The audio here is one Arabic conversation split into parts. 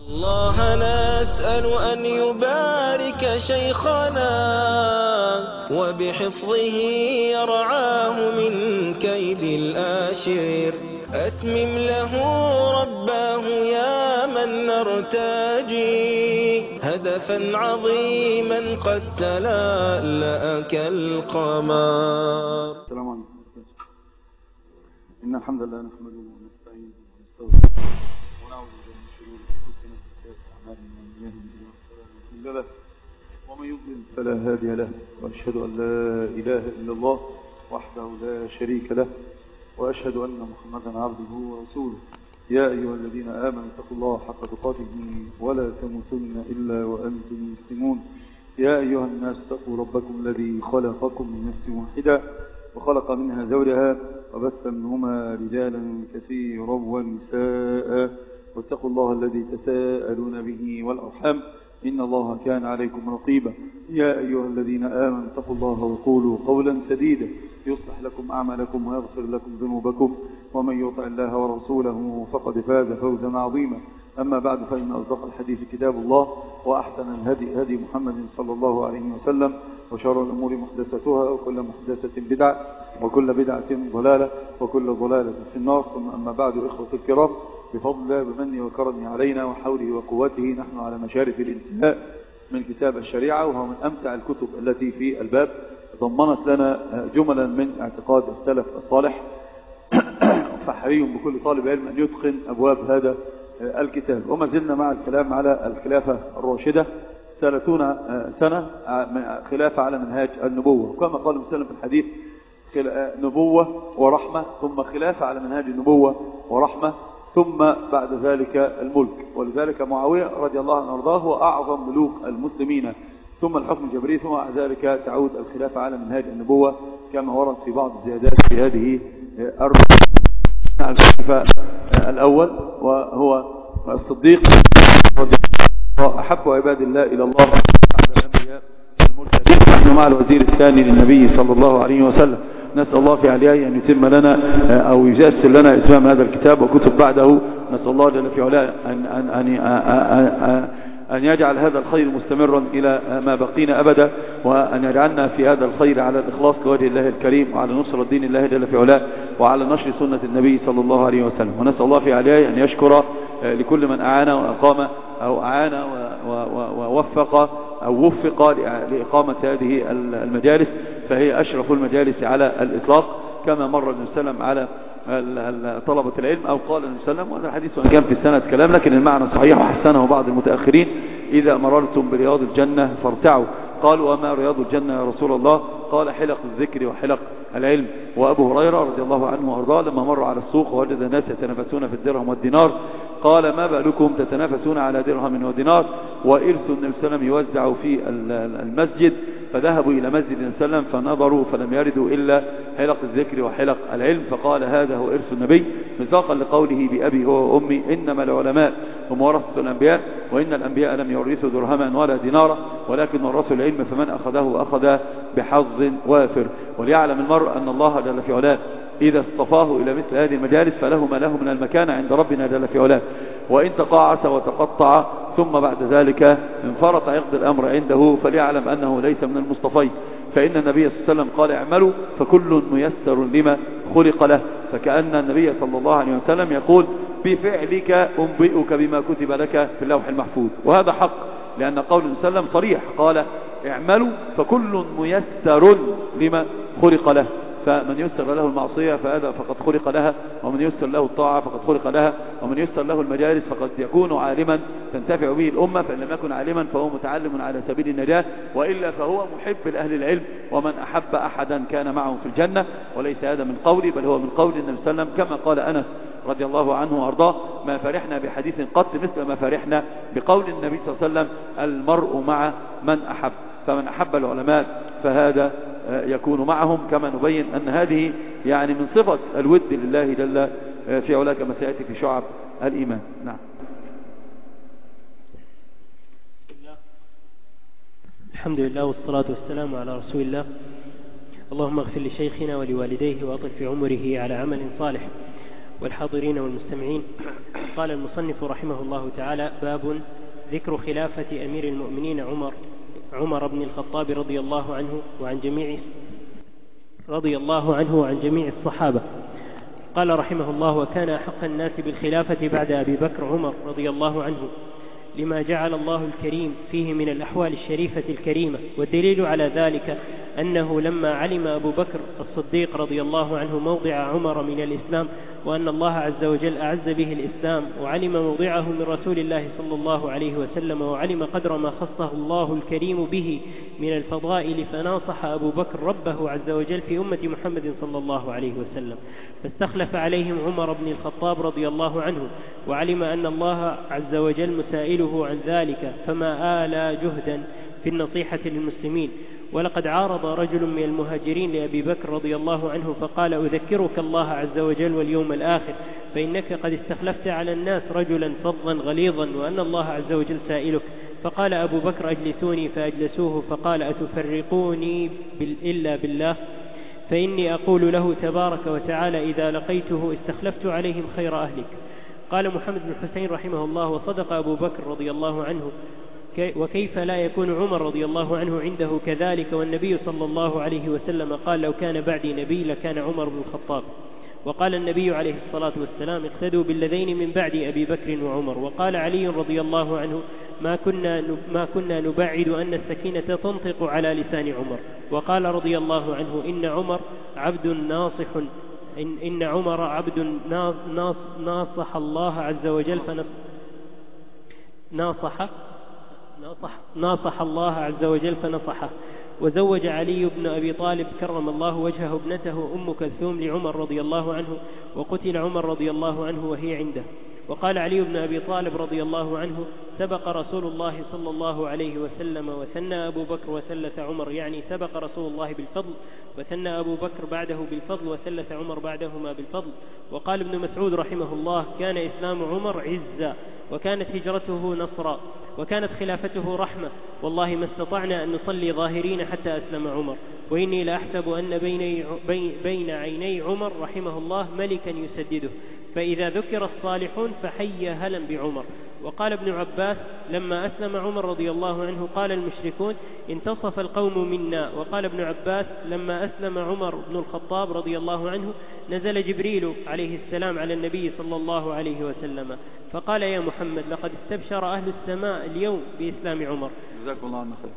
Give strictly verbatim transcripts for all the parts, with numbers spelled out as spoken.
الله نسأل أن يبارك شيخنا وبحفظه يرعاه من كيد الآشر. أتمم له رباه يا من نرتجي هدفا عظيما قد تلألأ كالقمر. السلام عليكم. إن الحمد لله نحمده ونستعينه ونستغفره ونعوذ بالله من شرور أنفسنا وسيئات أعمالنا، من يهده الله فلا مضل له ومن يضلل فلا هادي له، وأشهد أن لا إله إلا الله وحده لا شريك له، وأشهد أن محمدا عبده ورسوله. يا أيها الذين آمنوا اتقوا الله حق تقاته ولا تموتن إلا وأنتم مسلمون. يا أيها الناس اتقوا ربكم الذي خلقكم من نفس واحدة وخلق منها زوجها وبث منهما رجالا كثيرا ونساء، واتقوا الله الذي تساءلون به والأرحام إن الله كان عليكم رقيبا. يا أيها الذين آمنوا اتقوا الله وقولوا قولا سديدا يصلح لكم أعمالكم ويغفر لكم ذنوبكم، ومن يطع الله ورسوله فقد فاز فوزا عظيما. أما بعد، فإن أصدق الحديث كتاب الله، وأحسن الهدي هدي محمد صلى الله عليه وسلم، وشر الأمور محدثتها، وكل محدثة بدعة، وكل بدعة ضلالة، وكل ضلالة في النار. ثم أما بعد، إخوة الكرام، بفضل الله بمنه وكرمه علينا وحوله وقوته نحن على مشارف الانتهاء من كتاب الشريعة، وهو من أمتع الكتب التي في الباب، ضمنت لنا جملا من اعتقاد السلف الصالح، فحري بكل طالب علم أن يتقن أبواب هذا الكتاب. وما زلنا مع الكلام على الخلافة الراشدة، ثلاثون سنة خلافة على منهاج النبوة، وكما قال مسلم في الحديث: نبوة ورحمة، ثم خلافة على منهاج النبوة ورحمة، ثم بعد ذلك الملك. ولذلك معاوية رضي الله عنه وارضاه هو أعظم ملوك المسلمين، ثم الحكم الجبري، ثم بعد ذلك تعود الخلافة على منهاج النبوة كما ورد في بعض الزيادات في هذه الرسالة. الخليفة الأول وهو الصديق رضي الله، أحب عباد الله إلى الله بعد الأنبياء المرسلين. نحن مع الوزير الثاني للنبي صلى الله عليه وسلم، نسأل الله في عليه أن يتم لنا أو يجسر لنا إتمام هذا الكتاب وكتب بعده. نسأل الله جل في علاه أن, أن, أن, أن, أن يجعل هذا الخير مستمرا إلى ما بقينا أبدا، وأن يجعلنا في هذا الخير على الإخلاص لوجه الله الكريم، وعلى نصر الدين الله جل في علاه، وعلى نشر سنة النبي صلى الله عليه وسلم. ونسأل الله في عليه أن يشكر لكل من أعان وأقام أو أعان ووفق أو وفق لإقامة هذه المجالس، فهي أشرف المجالس على الإطلاق، كما مر النبي صلى الله عليه وسلم على طلبة العلم، أو قال النبي صلى الله عليه وسلم، وهذا الحديث وإن كان في السنة كلام لكن المعنى صحيح وحسنه بعض المتأخرين: إذا مررتم برياض الجنة فارتعوا. قالوا: وما رياض الجنة يا رسول الله؟ قال: حلق الذكر وحلق العلم. وأبو هريرة رضي الله عنه وأرضاه لما مر على السوق ووجد الناس يتنافسون في الدرهم والدينار قال: ما بالكم تتنافسون على درهم ودينار؟ وإرث النبي صلى الله عليه وسلم يوزع في المسجد، فذهبوا إلى مسجد النبي صلى الله عليه وسلم فنظروا فلم يردوا إلا حلق الذكر وحلق العلم، فقال: هذا هو إرث النبي، مصداقا لقوله: بأبي هو وأمي إنما العلماء هم ورثة الأنبياء، وإن الأنبياء لم يورثوا درهما ولا دينارا ولكن ورثوا العلم، فمن أخذه أخذ بحظ وافر. وليعلم المرء أن الله جل في علاه إذا اصطفاه إلى مثل هذه المجالس فله ما له من المكانة عند ربنا جل في علاه، وإن تقاعس وتقطع ثم بعد ذلك انفرط يقضي الأمر عنده فليعلم أنه ليس من المصطفين، فإن النبي صلى الله عليه وسلم قال: اعملوا فكل ميسر لما خلق له. فكأن النبي صلى الله عليه وسلم يقول: بفعلك أنبئك بما كتب لك في اللوح المحفوظ. وهذا حق، لأن قول النبي صلى الله عليه وسلم صريح، قال: اعملوا فكل ميسر لما خلق له. فمن يسر له المعصية فهذا فقد خلق لها، ومن يسر له الطاعة فقد خلق لها، ومن يسر له المجالس فقد يكون عالما تنتفع به الأمة، فإن لم يكن عالما فهو متعلم على سبيل النجاة، وإلا فهو محب لأهل العلم. ومن أحب أحدا كان معه في الجنة. وليس هذا من قولي بل هو من قول النبي صلى الله عليه وسلم، كما قال أنس رضي الله عنه وأرضاه: ما فرحنا بحديث قط مثل ما فرحنا بقول النبي صلى الله عليه وسلم: المرء مع من أحب. فمن أحب العلماء فهذا يكون معهم، كما نبين أن هذه يعني من صفة الود لله جل في علاه كما سيأتي في شعب الإيمان. نعم. الحمد لله والصلاة والسلام على رسول الله. اللهم اغفر لشيخنا ولوالديه وأطل في عمره على عمل صالح. والحاضرين والمستمعين، قال المصنف رحمه الله تعالى: باب ذكر خلافة أمير المؤمنين عمر عمر بن الخطاب رضي الله عنه وعن جميع رضي الله عنه وعن جميع الصحابة. قال رحمه الله: وكان أحق الناس بالخلافة بعد أبي بكر عمر رضي الله عنه، لما جعل الله الكريم فيه من الأحوال الشريفة الكريمة. والدليل على ذلك أنه لما علم أبو بكر الصديق رضي الله عنه موضع عمر من الإسلام، وأن الله عز وجل أعز به الإسلام، وعلم موضعه من رسول الله صلى الله عليه وسلم، وعلم قدر ما خصه الله الكريم به من الفضائل، فناصح أبو بكر ربه عز وجل في أمة محمد صلى الله عليه وسلم، فاستخلف عليهم عمر بن الخطاب رضي الله عنه، وعلم أن الله عز وجل مسائله عن ذلك، فما آلى جهدا في النصيحة للمسلمين. ولقد عارض رجل من المهاجرين لأبي بكر رضي الله عنه فقال: أذكرك الله عز وجل واليوم الآخر، فإنك قد استخلفت على الناس رجلا فظا غليظا، وأن الله عز وجل سائلك. فقال أبو بكر: أجلسوني، فأجلسوه، فقال: أتفرقوني إلا بالله؟ فإني أقول له تبارك وتعالى: إذا لقيته استخلفت عليهم خير أهلك. قال محمد بن حسين رحمه الله: وصدق أبو بكر رضي الله عنه، وكيف لا يكون عمر رضي الله عنه عنده كذلك؟ والنبي صلى الله عليه وسلم قال: لو كان بعدي نبي لكان عمر بن الخطاب. وقال النبي عليه الصلاة والسلام: اقتدوا بالذين من بعد أبي بكر وعمر. وقال علي رضي الله عنه: ما كنا ما كنا نبعد أن السكينة تنطق على لسان عمر. وقال رضي الله عنه: إن عمر عبد ناصح إن, إن عمر عبد ناص ناصح الله عز وجل فنصح ناصح ناصح, ناصح الله عز وجل فنصحه. وزوج علي بن أبي طالب كرم الله وجهه ابنته أم كلثوم لعمر رضي الله عنه، وقتل عمر رضي الله عنه وهي عنده. وقال علي بن أبي طالب رضي الله عنه: سبق رسول الله صلى الله عليه وسلم وثنى أبو بكر وثلث عمر، يعني سبق رسول الله بالفضل وثنى أبو بكر بعده بالفضل وثلث عمر بعدهما بالفضل. وقال ابن مسعود رحمه الله: كان إسلام عمر عزا، وكانت هجرته نصرا، وكانت خلافته رحمة، والله ما استطعنا أن نصلي ظاهرين حتى أسلم عمر، وإني لأحسب أن بين, بين عيني عمر رحمه الله ملكا يسدده، فإذا ذكر الصالحون فحي هلا بعمر. وقال ابن عباس: لما أسلم عمر رضي الله عنه قال المشركون: انتصف القوم منا. وقال ابن عباس: لما أسلم عمر بن الخطاب رضي الله عنه نزل جبريل عليه السلام على النبي صلى الله عليه وسلم فقال: يا محمد، لقد استبشر أهل السماء اليوم بإسلام عمر. جزاكم الله عنه خير.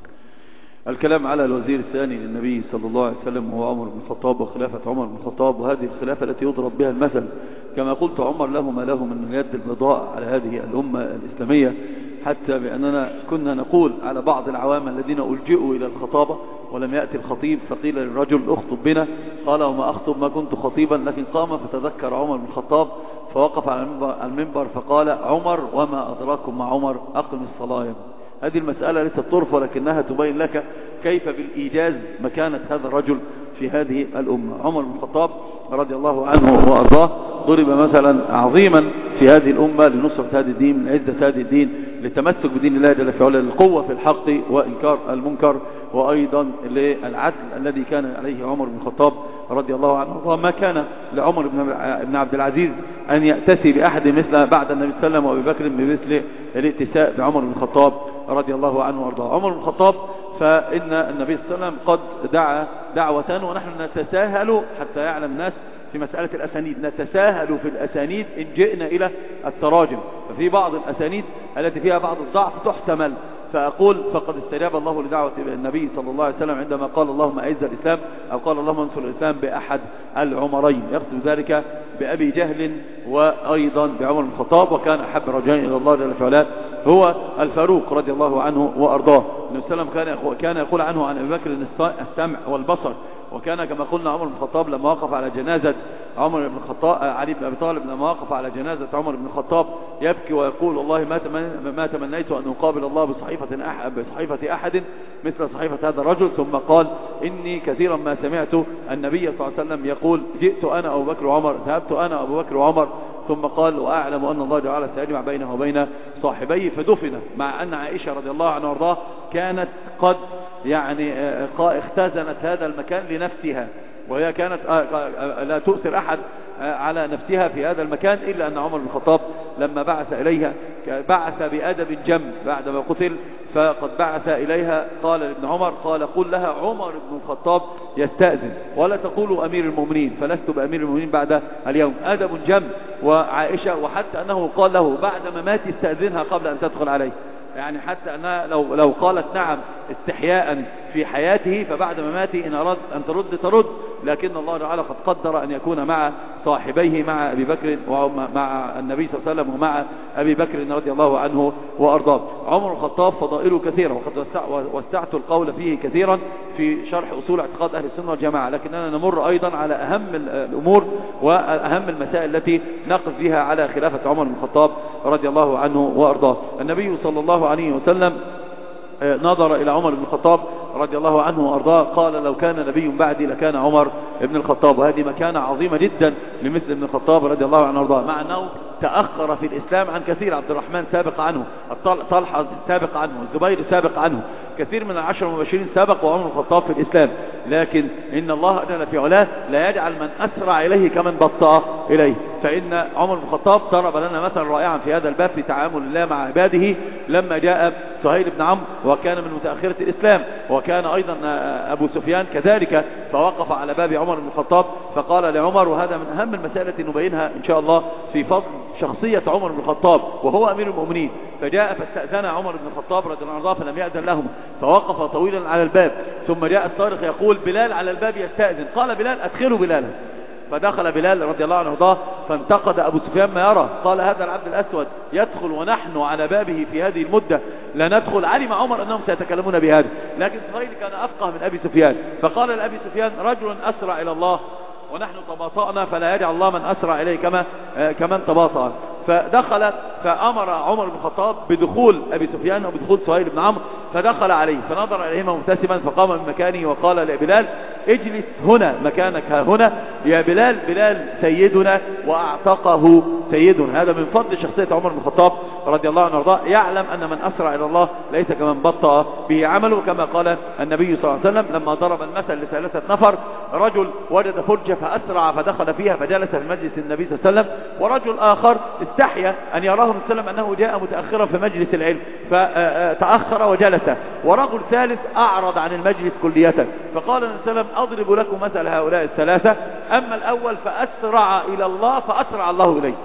الكلام على الوزير الثاني للنبي صلى الله عليه وسلم هو عمر بن الخطاب، وخلافة عمر بن الخطاب، وهذه الخلافة التي يضرب بها المثل. كما قلت، عمر له ما له من اليد البيضاء على هذه الأمة الإسلامية، حتى بأننا كنا نقول على بعض العوام الذين ألجئوا إلى الخطابة ولم يأتي الخطيب، فقيل للرجل: اخطب بنا، قال: وما أخطب، ما كنت خطيبا. لكن قام فتذكر عمر بن الخطاب فوقف على المنبر فقال: عمر وما أدراكم مع عمر، أقم الصلاة. هذه المسألة ليست طرف، ولكنها تبين لك كيف بالإيجاز مكانة هذا الرجل في هذه الأمة. عمر بن الخطاب رضي الله عنه وأرضاه ضرب مثلا عظيما في هذه الأمة لنصرة هذا الدين، لعزة هذا الدين، للتمسك بدين الله جل في علاه، للقوة في الحق وإنكار المنكر، وأيضا للعدل الذي كان عليه عمر بن الخطاب رضي الله عنه وأرضاه. ما كان لعمر بن عبد العزيز أن يأتسي بأحد مثل بعد النبي صلى الله عليه وسلم وأبي بكر بمثل الائتساء بعمر بن الخطاب رضي الله عنه وأرضاه. عمر بن الخطاب، فإن النبي صلى الله عليه وسلم قد دعا دعوة، ونحن نتساهل حتى يعلم الناس في مسألة الأسانيد، نتساهل في الأسانيد إن جئنا إلى التراجم، ففي بعض الأسانيد التي فيها بعض الضعف تحتمل، فأقول فقد استجاب الله لدعوة النبي صلى الله عليه وسلم عندما قال: اللهم أعز الإسلام، أو قال: اللهم انصر الإسلام بأحد العمرين، يقصد ذلك بأبي جهل وأيضا بعمر بن الخطاب. وكان أحب الرجلين إلى الله جل وعلا هو الفاروق رضي الله عنه وأرضاه. النبي صلى الله عليه وسلم كان يقول عنه عن أبي بكر السمع والبصر. وكان كما قلنا عمر بن الخطاب لما وقف على جنازة عمر بن الخطاب علي بن أبي طالب، لما وقف على جنازة عمر بن الخطاب يبكي ويقول: والله ما ما تمنيت أن أقابل الله بصحيفة أحد بصحيفة أحد مثل صحيفة هذا الرجل. ثم قال: إني كثيرا ما سمعت النبي صلى الله عليه وسلم يقول: جئت أنا أبو بكر وعمر، ذهبت أنا أبو بكر وعمر. ثم قال: وأعلم أن الله تعالى سيجمع بينه وبين صاحبيه. فدفن، مع أن عائشة رضي الله عنها وارضاها كانت قد يعني اختزنت هذا المكان لنفسها، وهي كانت لا تؤثر أحد على نفسها في هذا المكان، إلا أن عمر بن الخطاب لما بعث إليها بعث بأدب جم بعدما قتل، فقد بعث إليها قال لابن عمر قال قل لها عمر بن الخطاب يستأذن ولا تقولوا أمير المؤمنين، فلست بأمير المؤمنين بعد اليوم. أدب جم. وعائشة وحتى أنه قال له بعد ممات استأذنها قبل أن تدخل عليه، يعني حتى أنها لو, لو قالت نعم استحياء في حياته فبعد مماته إن أراد أن ترد ترد، لكن الله تعالى قد قدر أن يكون مع صاحبيه مع أبي بكر ومع النبي صلى الله عليه وسلم ومع أبي بكر رضي الله عنه وأرضاه. عمر الخطاب فضائله كثيرة وقد وسعت القول فيه كثيرا في شرح أصول اعتقاد أهل السنة والجماعة، لكننا نمر أيضا على أهم الأمور وأهم المسائل التي نقف بها على خلافة عمر بن الخطاب رضي الله عنه وأرضاه. النبي صلى الله عليه وسلم نظر إلى عمر بن الخطاب رضي الله عنه وأرضاه قال لو كان نبي بعدي لكان عمر بن الخطاب، وهذه مكانة عظيمة جدا لمثل ابن الخطاب رضي الله عنه وأرضاه، مع أنه تأخر في الإسلام عن كثير. عبد الرحمن سابق عنه، طلحة سابق عنه، الزبير سابق عنه، كثير من العشر المبشرين سابق وعمر بن الخطاب في الإسلام، لكن إن الله جل في علاه لا يجعل من أسرع إليه كمن بطأ إليه. فإن عمر بن الخطاب ضرب لنا مثلا رائعا في هذا الباب في تعامل الله مع عباده لما جاء سهيل بن عمرو وكان من متأخرة الإسلام، وكان أيضا أبو سفيان كذلك، فوقف على باب عمر بن الخطاب فقال لعمر، وهذا من أهم المسائل التي نبينها إن شاء الله في فضل شخصية عمر بن الخطاب وهو أمير المؤمنين، فجاء فاستأذن عمر بن الخطاب رضي الله عنه فلم يأذن لهم فوقف طويلا على الباب، ثم جاء الطارق يقول بلال على الباب يستأذن، قال بلال أدخلوا بلالا، فدخل بلال رضي الله عنه وارضاه، فانتقد أبو سفيان ما يرى، قال هذا العبد الأسود يدخل ونحن على بابه في هذه المدة لا ندخل. علم عمر أنهم سيتكلمون بهذا، لكن سهيل كان أفقه من أبي سفيان، فقال لأبي سفيان رجل أسرع إلى الله ونحن تباطأنا فلا يجعل الله من أسرع إليه كما كمن تباطأ. فدخل فأمر عمر بن الخطاب بدخول أبي سفيان وبدخول سهيل بن عمرو، فدخل عليه فنظر إليهما مبتسما فقام من مكانه وقال لبلال اجلس هنا مكانك ها هنا يا بلال، بلال سيدنا وأعتقه سيدنا. هذا من فضل شخصية عمر بن الخطاب رضي الله عنه وارضاه، يعلم أن من أسرع إلى الله ليس كمن بطأ به عمله، كما قال النبي صلى الله عليه وسلم لما ضرب المثل لثلاثة نفر، رجل وجد فرجة فأسرع فدخل فيها فجلس في مجلس النبي صلى الله عليه وسلم، ورجل آخر استحيا أن يراه النبي صلى الله عليه وسلم أنه جاء متأخرا في مجلس العلم فتأخر وجلس، ورجل ثالث أعرض عن المجلس كلية، فقال النبي صلى الله عليه وسلم أضرب لكم مثل هؤلاء الثلاثة، أما الأول فأسرع إلى الله فأسرع الله إليه.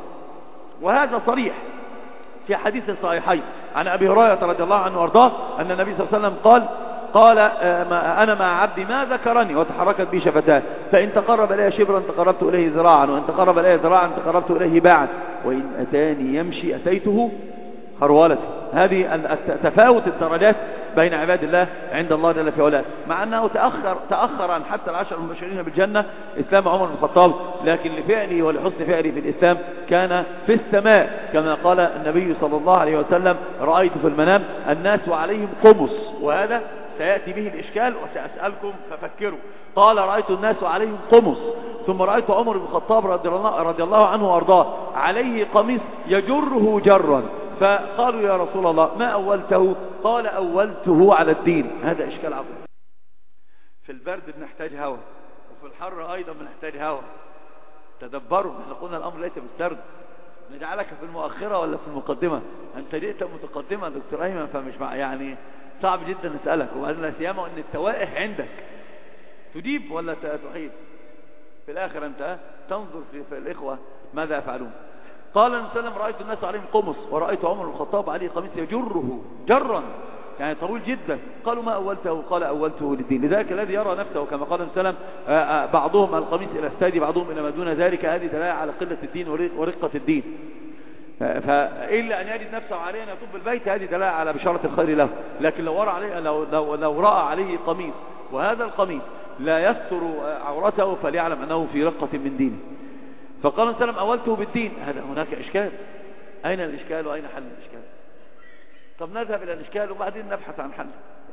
وهذا صريح في حديث الصحيحين عن أبي هريرة رضي الله عنه وارضاه أن النبي صلى الله عليه وسلم قال قال أنا مع عبدي ما ذكرني وتحركت بي شفتاه، فإن تقرب إليه شبرا تقربت إليه ذراعا، وإن تقرب إليه ذراعا تقربت إليه باعا، وإن أتاني يمشي أتيته هرولة. هذه تفاوت الدرجات بين عباد الله عند الله جل في علاه، مع أنه تأخر تأخر عن حتى العشر المبشرين بالجنة إسلام عمر بن الخطاب، لكن لفعله ولحسن فعله في الإسلام كان في السماء، كما قال النبي صلى الله عليه وسلم رأيت في المنام الناس وعليهم قمص، وهذا سيأتي به الإشكال وسأسألكم ففكروا. قال رأيت الناس عليهم قمص، ثم رأيت عمر بن الخطاب رضي الله عنه وأرضاه عليه قميص يجره جرا، فقالوا يا رسول الله ما أولته؟ قال أولته على الدين. هذا إشكال عظيم. في البرد بنحتاج هواء، وفي الحر أيضا بنحتاج هواء. تدبروا، احنا قلنا الأمر ليس بالسرد، نجعلك في المؤخرة ولا في المقدمة؟ أنت جئت متقدمة دكتور أيمن، فمش مع يعني صعب جدا نسألك، وأنا سيما أن التوائح عندك تجيب ولا تحيد؟ في الآخر أنت تنظر في, في الإخوة ماذا يفعلون. قال النبي صلى الله عليه وسلم رأيت الناس عليهم قمص، ورأيت عمر بن الخطاب عليه قميص يجره جرا، يعني طويل جدا. قالوا ما أولته؟ قال أولته للدين. لذلك الذي يرى نفسه كما قال النبي صلى الله عليه وسلم بعضهم القميص إلى السادي بعضهم إلى ما دون ذلك، هذه دلالة على قلة الدين ورقة الدين، فإلا أن يجد نفسه عليه أن يطوف بالبيت، هذه دلالة على بشارة الخير له. لكن لو رأى عليه لو, لو, لو رأى عليه قميص وهذا القميص لا يستر عورته فليعلم أنه في رقة من دينه. فقال النبي صلى الله عليه وسلم أولته بالدين. هذا هناك إشكال، أين الإشكال وأين حل الإشكال؟ طب نذهب إلى الإشكال وبعدين نبحث عن حل.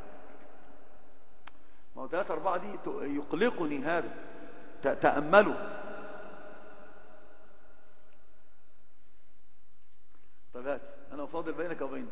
ما هو ثلاثة أربعة دي يقلقني هذا، تأملوا. طيب أنا أفاضل بينك وبينه.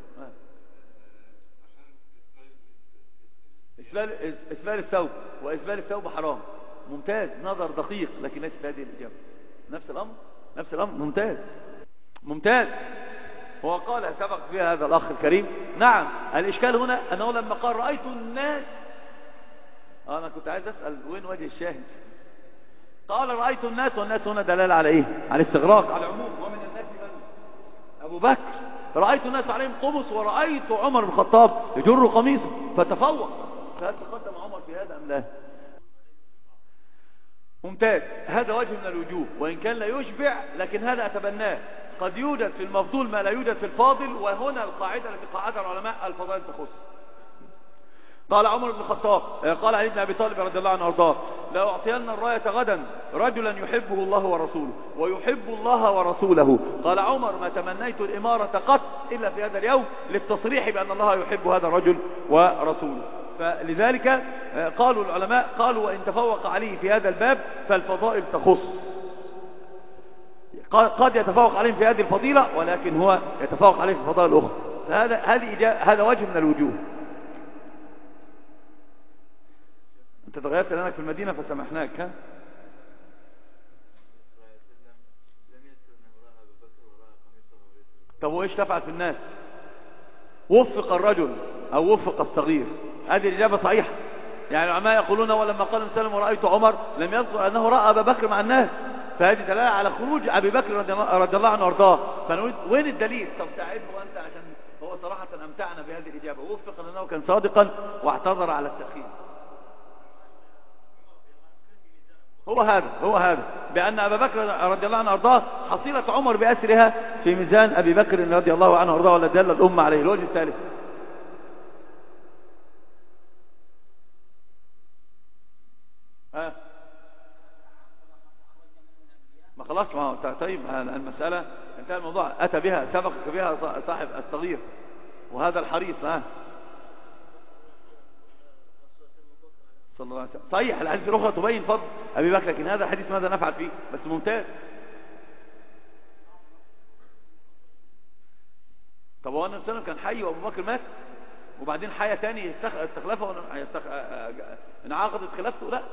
إسبال, إسبال الثوب، وإسبال الثوب حرام. ممتاز، نظر دقيق، لكن ليس هذه الإجابة. نفس الأمر نفس الأمر ممتاز ممتاز. هو قال سبق فيها هذا الأخ الكريم. نعم الإشكال هنا أنه لما قال رأيت الناس، أنا كنت عايز أسأل وين وجه الشاهد. قال رأيت الناس، والناس هنا دلالة على إيه؟ على استغراق، على عموم. ومن الناس من أبو بكر. رأيت الناس عليهم قمص، ورأيت عمر بن الخطاب يجر قميصه فتفوق. فهل تقدم عمر في هذا أم لا؟ ممتاز. هذا وجه من الوجوه، وإن كان لا يشبع لكن هذا أتبناه. قد يوجد في المفضول ما لا يوجد في الفاضل، وهنا القاعدة التي قاعدها العلماء الفضائل تخص. قال عمر بن الخطاب، قال علي بن أبي طالب رضي الله عنه وارضاه: لا أعطين الراية غدا رجلا يحبه الله ورسوله ويحب الله ورسوله. قال عمر: ما تمنيت الإمارة قط إلا في هذا اليوم، للتصريح بأن الله يحب هذا الرجل ورسوله. فلذلك قالوا العلماء، قالوا وإن تفوق عليه في هذا الباب فالفضائل تخص. قد يتفوق عليهم في هذه الفضيلة، ولكن هو يتفوق عليه في الفضائل الأخرى. هذا هذه هذا وجه من الوجوه. انت تغيرت لأنك في المدينة فسمحناك. ها طب وايش تفعل في الناس؟ وفق الرجل او وفق الصغير. هذه الإجابة صحيحة. يعني العلماء يقولون: ولما قال مسلم ورأيت عمر لم يذكر أنه رأى أبا بكر مع الناس، فهذه دلالة على خروج أبي بكر رضي الله عنه وارضاه. فنقول وين الدليل؟ طب تعبه أنت، عشان هو صراحة أمتعنا بهذه الإجابة. وفق أنه كان صادقا واعتذر على التأخير. هو هذا هو هذا بأن أبا بكر رضي الله عنه وارضاه حصيلة عمر بأسرها في ميزان أبي بكر رضي الله عنه وارضاه، ولا دل الأمة عليه. الوجه الثالث: ها ما خلاص، ما هو طيب المسألة انتهى الموضوع. أتى بها سبقك بها صاحب الصغير وهذا الحريص. ها صلى الله عليه وسلم. صحيح الحديث الأخرى تبين فضل أبي بكر، لكن هذا الحديث ماذا نفعل فيه؟ بس ممتاز. طب هو النبي صلى الله عليه وسلم كان حي وأبو بكر مات، وبعدين حياة تاني استخلفه انعقدت خلافته؟ لا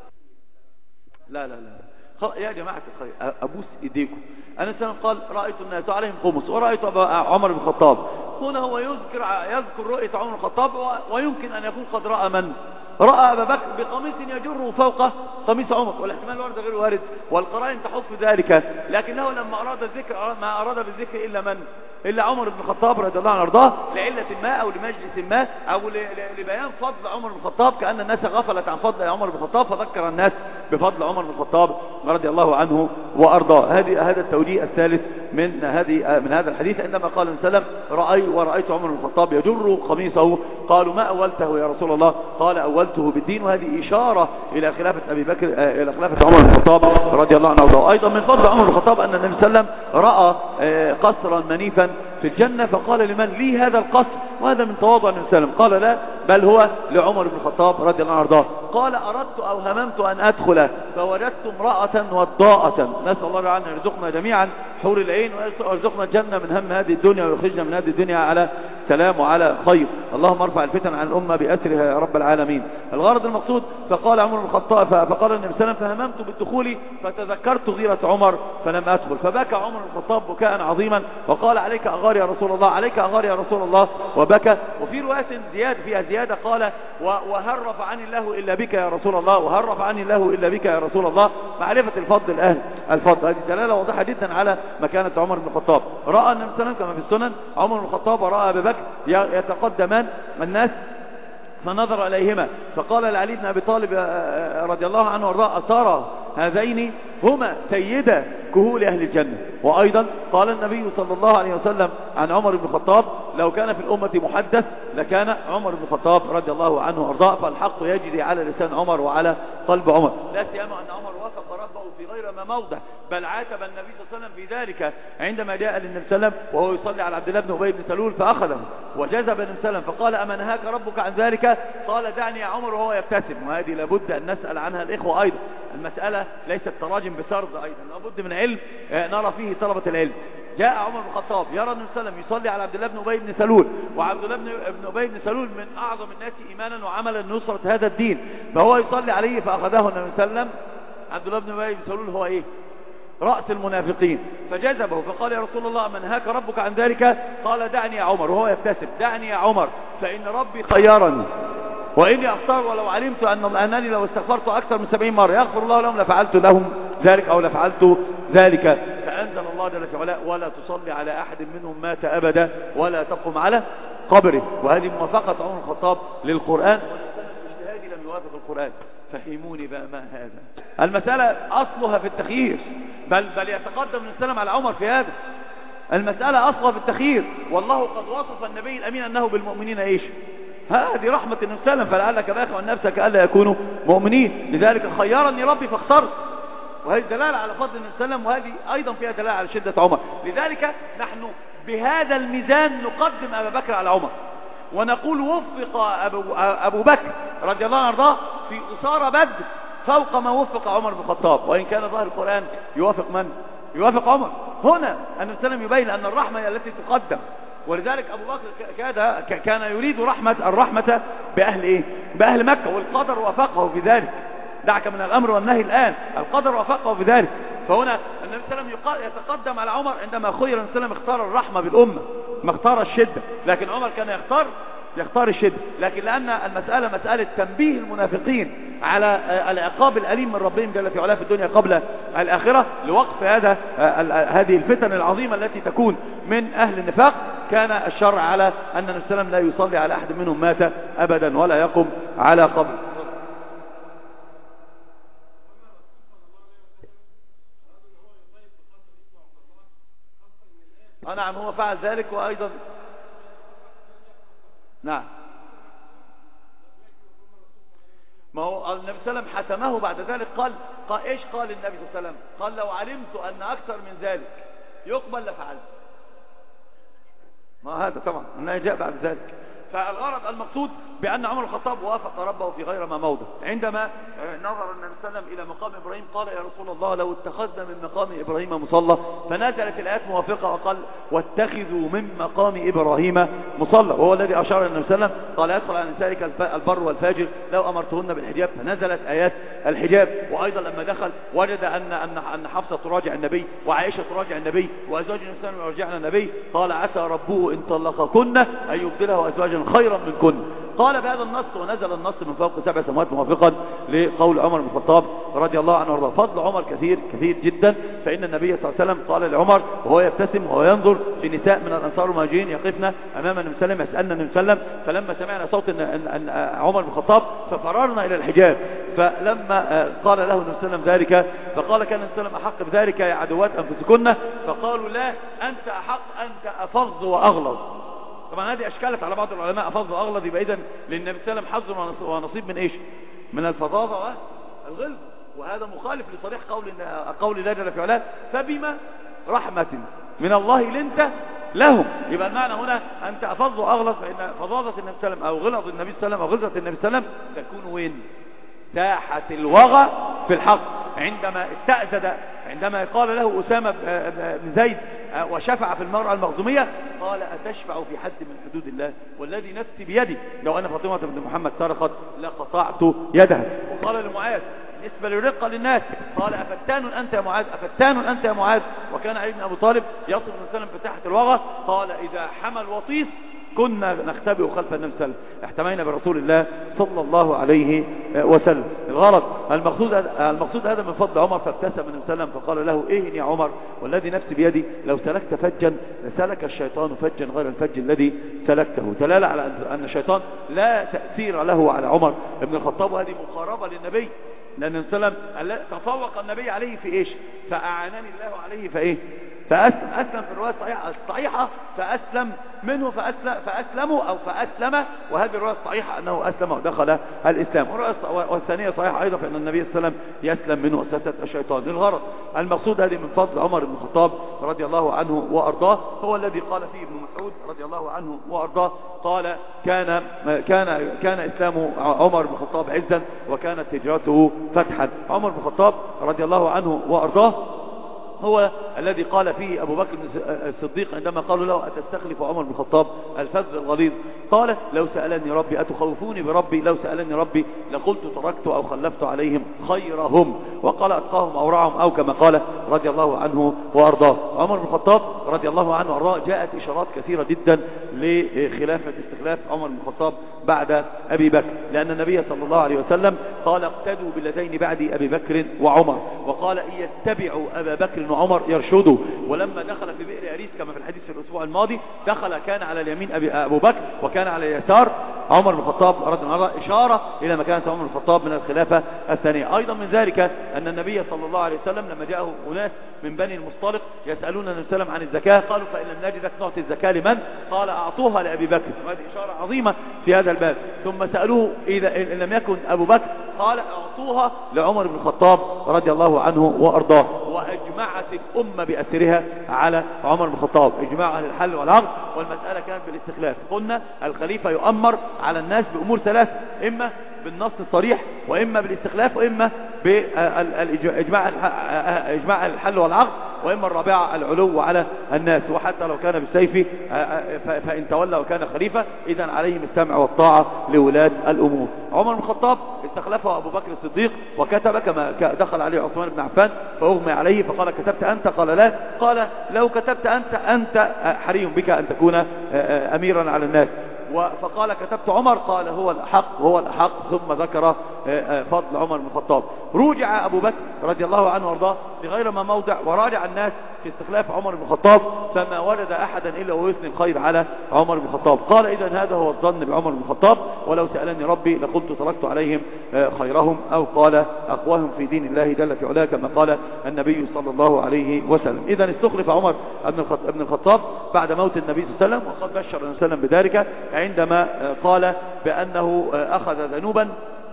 لا لا لا يا جماعة الخير، أبوس إيديكم. أنا سنة قال: رأيت الناس عليهم خمس ورأيت عمر بن الخطاب. هنا هو يذكر يذكر رؤية عمر بن الخطاب، ويمكن أن يكون قد رأى من؟ رأى أبا بكر بقميص يجره فوق قميص عمر، والاحتمال وارد غير وارد، والقرائن تحف ذلك. لكنه لما أراد الذكر ما أراد بالذكر إلا من؟ إلا عمر بن الخطاب رضي الله عنه وارضاه، لعلة ما أو لمجلس ما أو لبيان فضل عمر بن الخطاب، كأن الناس غفلت عن فضل عمر بن الخطاب فذكر الناس بفضل عمر بن الخطاب رضي الله عنه وارضاه. هذه هذا التوجيه الثالث من هذه من هذا الحديث. عندما قال النبي صلى الله عليه وسلم: رأيت ورأيت عمر بن الخطاب يجر قميصه، قالوا: ما أولته يا رسول الله؟ قال: أولته بالدين. وهذه إشارة إلى خلافة أبي بكر إلى خلافة عمر بن الخطاب رضي الله عنه وارضاه. أيضا من فضل عمر بن الخطاب أن النبي صلى الله عليه وسلم رأى قصرا منيفا في الجنة، فقال: لمن لي هذا القصر؟ وهذا من تواضع النبي صلى الله عليه وسلم. قال: لا، بل هو لعمر بن الخطاب رضي الله عنه وارضاه. قال: أردت أو هممت أن أدخل فوجدت امرأة وضاءة. نسأل الله أن يرزقنا جميعا حور العين، ويرزقنا الجنة من هم هذه الدنيا، ويخرجنا من هذه الدنيا على سلام وعلى خير. اللهم ارفع الفتن عن الأمة بأسرها يا رب العالمين. الغرض المقصود: فقال عمر بن الخطاب فقال النبي صلى الله عليه وسلم: فهممت بالدخول فتذكرت غيرة عمر فلم أدخل. فبكى عمر بن الخطاب بكاء عظيما وقال: عليك أغار يا رسول الله، عليك أغار يا رسول الله، وبكى. وفي رواية زيادة فيها زيادة قال: وهل رفعني الله إلا بك يا رسول الله، وهل رفعني الله إلا بك يا رسول الله. معرفة الفضل الأهل الفضل، هذه دلالة واضحة جدا على مكانة عمر بن الخطاب. رأى النبي صلى الله عليه وسلم كما في السنن عمر بن الخطاب ورأى أبي بكر يتقدمان الناس، فنظر إليهما فقال لعلي بن أبي طالب رضي الله عنه وارضاه: أترى هذين هما سيدا كهول أهل الجنة. وأيضا قال النبي صلى الله عليه وسلم عن عمر بن الخطاب: لو كان في الأمة محدث لكان عمر بن الخطاب رضي الله عنه وارضاه. فالحق يجري على لسان عمر وعلى قلب عمر، لا سيما أن عمر وافق ربه في غير ما موضع، بل عاتب النبي صلى الله عليه وسلم في ذلك عندما جاء للنبي صلى الله عليه وسلم وهو يصلي على عبد الله بن أبي بن سلول فأخذه وجذب النبي صلى الله عليه وسلم فقال: أما نهاك ربك عن ذلك؟ قال: دعني يا عمر، وهو يبتسم. وهذه لابد أن نسأل عنها الإخوة أيضا. المسألة ليست تراجم بسرد، أيضا لابد من علم نرى فيه طلبة العلم. جاء عمر بن الخطاب يرى النبي صلى الله عليه وسلم يصلي على عبد الله بن أبي بن سلول، وعبد الله بن أبي بن سلول من أعظم الناس إيمانا وعملا نصرة هذا الدين، فهو يصلي عليه فأخذه النبي صلى الله عليه وسلم. عبد الله بن أبي بن سلول هو إيه؟ رأس المنافقين، فجذبه فقال يا رسول الله من هاك ربك عن ذلك؟ قال دعني يا عمر، وهو يبتسم، دعني يا عمر فإن ربي خيرني وإني أختار ولو علمت أن أنني لو استغفرت أكثر من سبعين مرة يغفر الله لهم لفعلت لهم ذلك أو لفعلت ذلك. فأنزل الله جل في علاه ولا تصلي على أحد منهم مات أبدا ولا تقم على قبره. وهذه موافقة عمر الخطاب للقرآن، والاجتهادي لم يوافق القرآن. فهموني بقى ما هذا. المسألة أصلها في التخيير، بل بل يتقدم من السلام على عمر في هذا. المسألة أصلها في التخيير، والله قد وصف النبي الأمين أنه بالمؤمنين إيش؟ هذه رحمة النبي صلى الله عليه وسلم، فلعلك باخع عن نفسك ألا يكونوا مؤمنين، لذلك خيرني ربي فاخترت. وهذه دلالة على فضل النبي صلى الله عليه وسلم، وهذه أيضا فيها دلالة على شدة عمر. لذلك نحن بهذا الميزان نقدم أبا بكر على عمر، ونقول وفق أبو, أبو بكر رضي الله عنه وارضاه في أسارة بدر فوق ما وفق عمر بن الخطاب، وإن كان ظاهر القرآن يوافق من؟ يوافق عمر. هنا النبي صلى الله عليه وسلم يبين أن الرحمة هي التي تقدم، ولذلك أبو بكر كان يريد رحمة الرحمة بأهل إيه؟ بأهل مكة، والقدر وافقه في ذلك. دعك من الأمر والنهي الآن، القدر وافقه في ذلك. فهنا النبي صلى الله عليه وسلم يتقدم على عمر عندما خير النبي صلى الله عليه وسلم اختار الرحمة بالأمة، ما اختار الشدة، لكن عمر كان يختار يختار الشدة. لكن لأن المسألة مسألة تنبيه المنافقين على العقاب الأليم من ربهم جل في علاه في الدنيا قبل الآخرة لوقف هذا هذه الفتن العظيمة التي تكون من أهل النفاق، كان الشرع على أن النبي صلى الله عليه وسلم لا يصلي على أحد منهم مات أبدا ولا يقم على قبر. نعم هو فعل ذلك، وأيضا نعم ما هو النبي صلى الله عليه وسلم حتمه بعد ذلك. قال, قال ايش قال النبي صلى الله عليه وسلم؟ قال لو علمت أن أكثر من ذلك يقبل لفعلت. ما هذا طبعا أنه جاء بعد ذلك. فالغرض المقصود بأن عمر الخطاب وافق ربه في غير ما موضع. عندما نظر النبي صلى الله عليه وسلم إلى مقام إبراهيم قال يا رسول الله لو اتخذنا من مقام إبراهيم مصلى، فنزلت الآيات موافقة وقال واتخذوا من مقام إبراهيم مصلى، وهو الذي أشار النبي صلى الله عليه وسلم قال يدخل على نسائك البر والفاجر لو أمرتهن بالحجاب، فنزلت آيات الحجاب. وأيضا لما دخل وجد أن أن أن حفصة تراجع النبي وعائشة تراجع النبي وأزواج النبي صلى الله عليه وسلم يرجعن النبي، قال عسى ربه إن طلقكن أن يبدله أزواجا خيرا منكن. قال بهذا النص ونزل النص من فوق سبع سماوات موافقا لقول عمر بن الخطاب رضي الله عنه وارضاه. فضل عمر كثير كثير جدا، فإن النبي صلى الله عليه وسلم قال لعمر وهو يبتسم وهو ينظر في نساء من الأنصار المهاجرين يقفن أمام النبي صلى الله عليه وسلم يسألن النبي صلى الله عليه وسلم، فلما سمعنا صوت عمر بن الخطاب ففررنا إلى الحجاب. فلما قال له النبي صلى الله عليه وسلم ذلك فقال كان النبي صلى الله عليه وسلم أحق بذلك يا عدوات أنفسكن؟ فقالوا لا أنت أحق، أنت أفظ وأغلظ. طبعا هذه أشكالت على بعض العلماء أفضل وأغلظ، يبقى إذن للنبي صلى الله عليه وسلم حظ ونصيب من إيش؟ من الفظاظة والغلظ، وهذا مخالف لصريح قول قول الله جل في علاه فبما رحمة من الله لنت لهم. يبقى المعنى هنا أنت أفظ وأغلظ، فإن فظاظة النبي صلى الله عليه وسلم أو غلظ النبي صلى الله عليه وسلم أو غلظة النبي صلى الله عليه وسلم تكون وين؟ ساحة الوغى في الحق. عندما استأذد عندما قال له أسامة بن زيد وشفع في المرأة المخزومية قال أتشفع في حد من حدود الله والذي نفسي بيدي لو أن فاطمة بن محمد سرقت لقطعت يدها. وقال لمعاذ بالنسبة للرقة للناس قال أفتان أنت يا معاذ أفتان أنت يا معاذ. وكان علي بن أبو طالب يصف النبي صلى الله عليه وسلم بساحة الوغى قال إذا حمل وطيس كنا نختبئ خلف النبي صلى الله عليه وسلم، احتمينا برسول الله صلى الله عليه وسلم. الغرض المقصود المقصود هذا من فضل عمر. فابتسم النبي صلى الله عليه وسلم فقال له اهن يا عمر والذي نفسي بيدي لو سلكت فجا لسلك الشيطان فجا غير الفج الذي سلكته. دلاله على ان الشيطان لا تأثير له على عمر بن الخطاب، وهذه مقاربة للنبي، لأن النبي صلى الله عليه وسلم تفوق النبي عليه في ايش؟ فأعانني الله عليه فايه؟ فأسلم. أسلم في الرواية الصحيحة الصحيحة فأسلم منه فأسلم فأسلموا أو فأسلم، وهذه الرواية الصحيحة أنه أسلم ودخل الإسلام. والثانية صحيحة أيضا فإن النبي صلى الله عليه وسلم يسلم منه وسوسة الشيطان. للغرض المقصود هذه من فضل عمر بن الخطاب رضي الله عنه وأرضاه، هو الذي قال فيه ابن مسعود رضي الله عنه وأرضاه قال كان كان كان إسلام عمر بن الخطاب عزا وكانت هجرته فتحا. عمر بن الخطاب رضي الله عنه وأرضاه هو الذي قال فيه أبو بكر الصديق عندما قالوا له أتستخلف عمر بن الخطاب الفذ الغليظ، قال لو سألني ربي أتخوفوني بربي، لو سألني ربي لقلت تركت أو خلفت عليهم خيرهم، وقال أتقاهم أو رعهم، أو كما قال رضي الله عنه وأرضاه. عمر بن الخطاب رضي الله عنه وأرضاه جاءت إشارات كثيرة جدا لخلافة استخلاف عمر بن الخطاب بعد أبي بكر، لأن النبي صلى الله عليه وسلم قال اقتدوا بالذين بعد أبي بكر وعمر، وقال إن يتبعوا أبا بكر وعمر يرشدوا. ولما دخل في بئر أريس كما في الحديث في الأسبوع الماضي، دخل كان على اليمين أبي أبو بكر وكان على اليسار عمر بن الخطاب رضي الله عنه، إشارة إلى مكانة عمر بن الخطاب من الخلافة الثانية. أيضا من ذلك أن النبي صلى الله عليه وسلم لما جاءه أناس من بني المصطلق يسألون النبي صلى الله عليه وسلم عن الزكاة، قالوا فإن لم نجدك نعطي الزكاة لمن؟ قال أعطوها لأبي بكر، وهذه إشارة عظيمة في هذا الباب. ثم سألوه إذا إن لم يكن أبو بكر، قال أعطوها لعمر بن الخطاب رضي الله عنه وأرضاه. وأجمعت الأمة بأسرها على عمر بن الخطاب، إجماع أهل الحل والعقد، والمسألة كانت بالاستخلاف. قلنا الخليفة يؤمر على الناس بأمور ثلاث، إما بالنص الصريح، وإما بالاستخلاف، وإما بإجماع إجماع الحل والعقد، وإما الرابعة العلو على الناس. وحتى لو كان بالسيف فإن تولى وكان خليفة إذن عليهم السمع والطاعة لولاة الأمور. عمر بن الخطاب استخلفه أبو بكر الصديق وكتب، كما دخل عليه عثمان بن عفان فأغمي عليه فقال كتبت أنت؟ قال لا. قال لو كتبت أنت أنت حري بك أن تكون أميرا على الناس. فقال كتبت عمر، قال هو الحق هو الحق ثم ذكر فضل عمر بن الخطاب. رجع أبو بكر رضي الله عنه وارضاه في غير ما موضع، وراجع الناس في استخلاف عمر بن الخطاب، فما وجد أحدا إلا ويثني الخير على عمر بن الخطاب. قال إذن هذا هو الظن بعمر بن الخطاب، ولو سألني ربي لقلت تركت عليهم خيرهم، أو قال أقواهم في دين الله جل في علاه، كما قال النبي صلى الله عليه وسلم. إذن استخلف عمر بن الخطاب بعد موت النبي صلى الله عليه وسلم، وقد بشر النبي صلى الله عليه وسلم بذلك عندما قال بأنه أخذ ذنوبا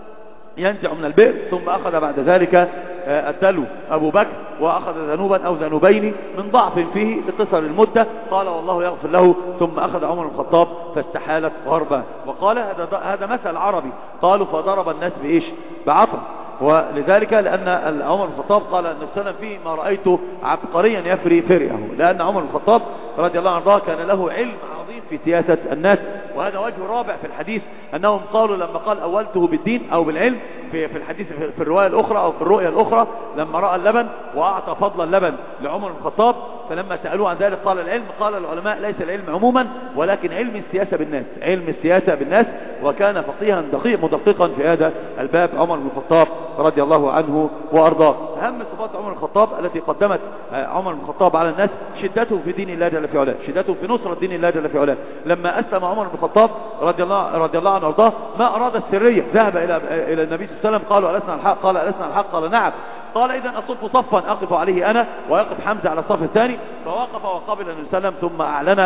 ينزع من البئر، ثم أخذ بعد ذلك الدلو أبو بكر وأخذ ذنوبا أو ذنوبين من ضعف فيه لقصر المدة، قال والله يغفر له، ثم أخذ عمر بن الخطاب فاستحالت غربا. وقال هذا هذا مثل عربي، قالوا فضرب الناس بإيش؟ بعصا. ولذلك لأن عمر بن الخطاب قال أن السلام فيه ما رأيت عبقريا يفري فريه، لأن عمر بن الخطاب رضي الله عنه كان له علم عظيم في سياسة الناس. وهذا وجه رابع في الحديث، أنهم قالوا لما قال أولته بالدين أو بالعلم في في الحديث في الرواية الأخرى أو في الرؤية الأخرى، لما رأى اللبن وأعطى فضل اللبن لعمر بن الخطاب، فلما سألوه عن ذلك قال العلم، قال العلماء ليس العلم عموما ولكن علم السياسة بالناس، علم السياسة بالناس. وكان فقيها دقيق مدققا في هذا الباب عمر بن الخطاب رضي الله عنه وأرضاه. أهم صفات عمر بن الخطاب التي قدمت عمر بن الخطاب على الناس شدته في دين الله جل في علاه، شدته في نصرة دين الله جل في علاه. لما أسلم عمر بن الخطاب رضي الله رضي الله عنه وأرضاه ما أراد السرية، ذهب إلى إلى النبي صلى الله عليه وسلم، قالوا ألسنا الحق؟ قال ألسنا الحق؟ قال نعم. قال إذن أصف صفا أقف عليه أنا ويقف حمزة على الصف الثاني، فوقف وقبل النبي صلى الله عليه وسلم، ثم أعلن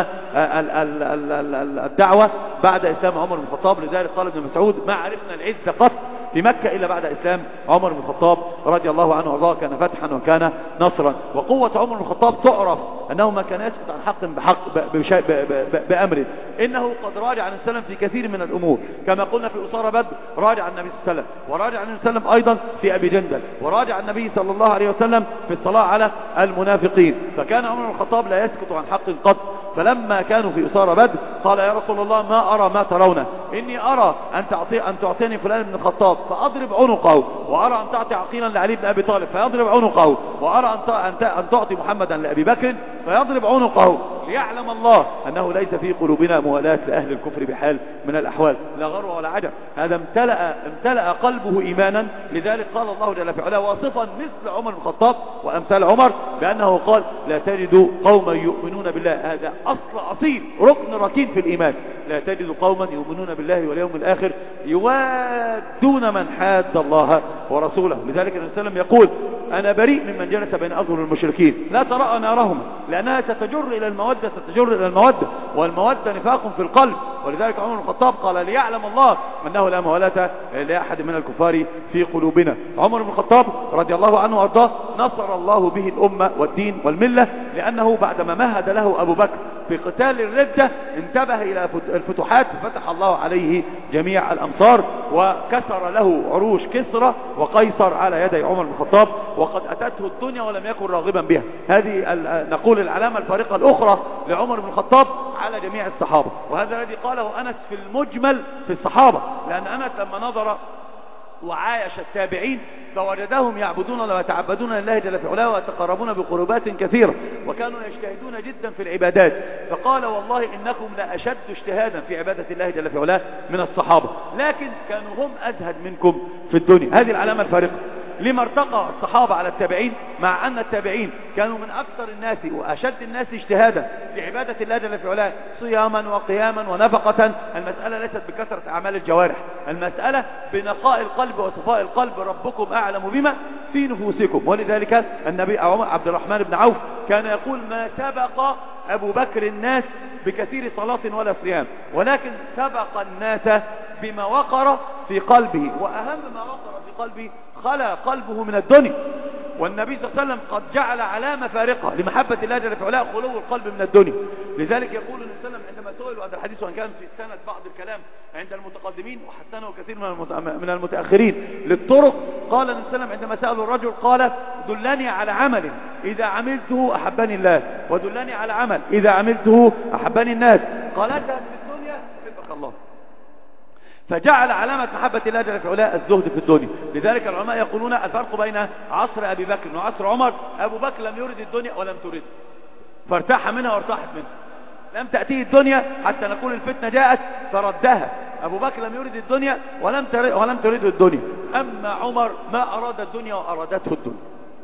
الدعوة بعد إسلام عمر بن الخطاب. لذلك قال ابن مسعود ما عرفنا العز قط في مكة إلا بعد إسلام عمر بن الخطاب رضي الله عنه وارضاه، كان فتحا وكان نصرا. وقوة عمر بن الخطاب تعرف أنه ما كان يسكت عن حق بحق بأمره، إنه قد راجع عن السلام في كثير من الأمور، كما قلنا في أسارة بدر راجع النبي صلى الله عليه وسلم، وراجع النبي صلى الله عليه وسلم أيضا في أبي جندل، وراجع النبي صلى الله عليه وسلم في الصلاة على المنافقين. فكان عمر بن الخطاب لا يسكت عن حق قط. فلما كانوا في أسارة بدر قال يا رسول الله ما أرى ما ترونه، إني أرى أن تعطي أن تعطيني فلان بن الخطاب فأضرب عنقه، وأرى أن تعطي عقيلا لعلي بن أبي طالب فيضرب عنقه، وأرى أن تعطي محمدا لأبي بكر فيضرب عنقه، ليعلم الله أنه ليس في قلوبنا موالاة لأهل الكفر بحال من الأحوال. لا غرو ولا عجب، هذا امتلأ, امتلأ قلبه إيمانا. لذلك قال الله جل في علاه واصفا مثل عمر بن الخطاب وأمثال عمر بأنه قال لا تجد قوما يؤمنون بالله، هذا أصل أصيل ركن ركين في الإيمان، لا تجد قوما يؤمنون بالله واليوم الآخر يوادون من حاد الله ورسوله. لذلك النبي صلى الله عليه وسلم يقول أنا بريء ممن جلس بين أظهر المشركين، لا ترى نارهم لأنها ستجر إلى المودة، ستجر إلى المودة، والمودة نفاق في القلب. ولذلك عمر بن الخطاب قال ليعلم الله أنه لا موالاة لأحد من الكفار في قلوبنا. عمر بن الخطاب رضي الله عنه وأرضاه نصر الله به الأمة والدين والملة، لأنه بعدما مهد له أبو بكر في قتال الردة انتبه إلى الفتوحات ففتح الله عليه جميع الأمصار، وكسر له عروش كسرى وقيصر على يدي عمر بن الخطاب، وقد أتته الدنيا ولم يكن راغبا بها. هذه نقول العلامة الفارقة الأخرى لعمر بن الخطاب على جميع الصحابة، وهذا الذي قاله أنس في المجمل في الصحابة، لأن أنس لما نظر وعايش التابعين فوجدهم يعبدون ويتعبدون لله جل في علاه ويتقربون بقربات كثيرة، وكانوا يجتهدون جدا في العبادات، فقال والله إنكم لأشد اجتهادا في عبادة الله جل في علاه من الصحابة، لكن كانوا هم أزهد منكم في الدنيا. هذه العلامة الفارقة. لما ارتقى الصحابة على التابعين مع أن التابعين كانوا من أكثر الناس وأشد الناس اجتهادا في عبادة الله جل في علاه صياما وقياما ونفقة. المسألة ليست بكثرة أعمال الجوارح، المسألة بنقاء القلب وصفاء القلب. ربكم أعلم بما في نفوسكم. ولذلك النبي عبد الرحمن بن عوف كان يقول ما سبق أبو بكر الناس بكثير صلاة ولا صيام، ولكن سبق الناس بما وقر في قلبه، وأهم ما وقر في قلبه خلى قلبه من الدنيا. والنبي صلى الله عليه وسلم قد جعل علامة فارقة لمحبة الله جل في علاه خلو القلب من الدنيا. لذلك يقول النبي صلى الله عليه وسلم عندما سئل، وهذا الحديث وان كان في سند بعض الكلام عند المتقدمين وحسنه كثير من المتأخرين للطرق، قال النبي صلى الله عليه وسلم عندما سأله الرجل قال دلني على عمل إذا عملته أحبني الله، ودلني على عمل إذا عملته أحبني الناس، قال اذهب في الدنيا يحبك الله. فجعل علامة محبة الله جل في علاه الزهد في الدنيا. لذلك العلماء يقولون الفرق بين عصر أبي بكر وعصر عمر: أبو بكر لم يرد الدنيا ولم ترد، فارتاح منها وارتاحت منها، لم تأتيه الدنيا حتى نقول الفتنة جاءت فردها. أبو بكر لم يرد الدنيا ولم ترد ولم ترد الدنيا. أما عمر ما أراد الدنيا وأرادته الدنيا،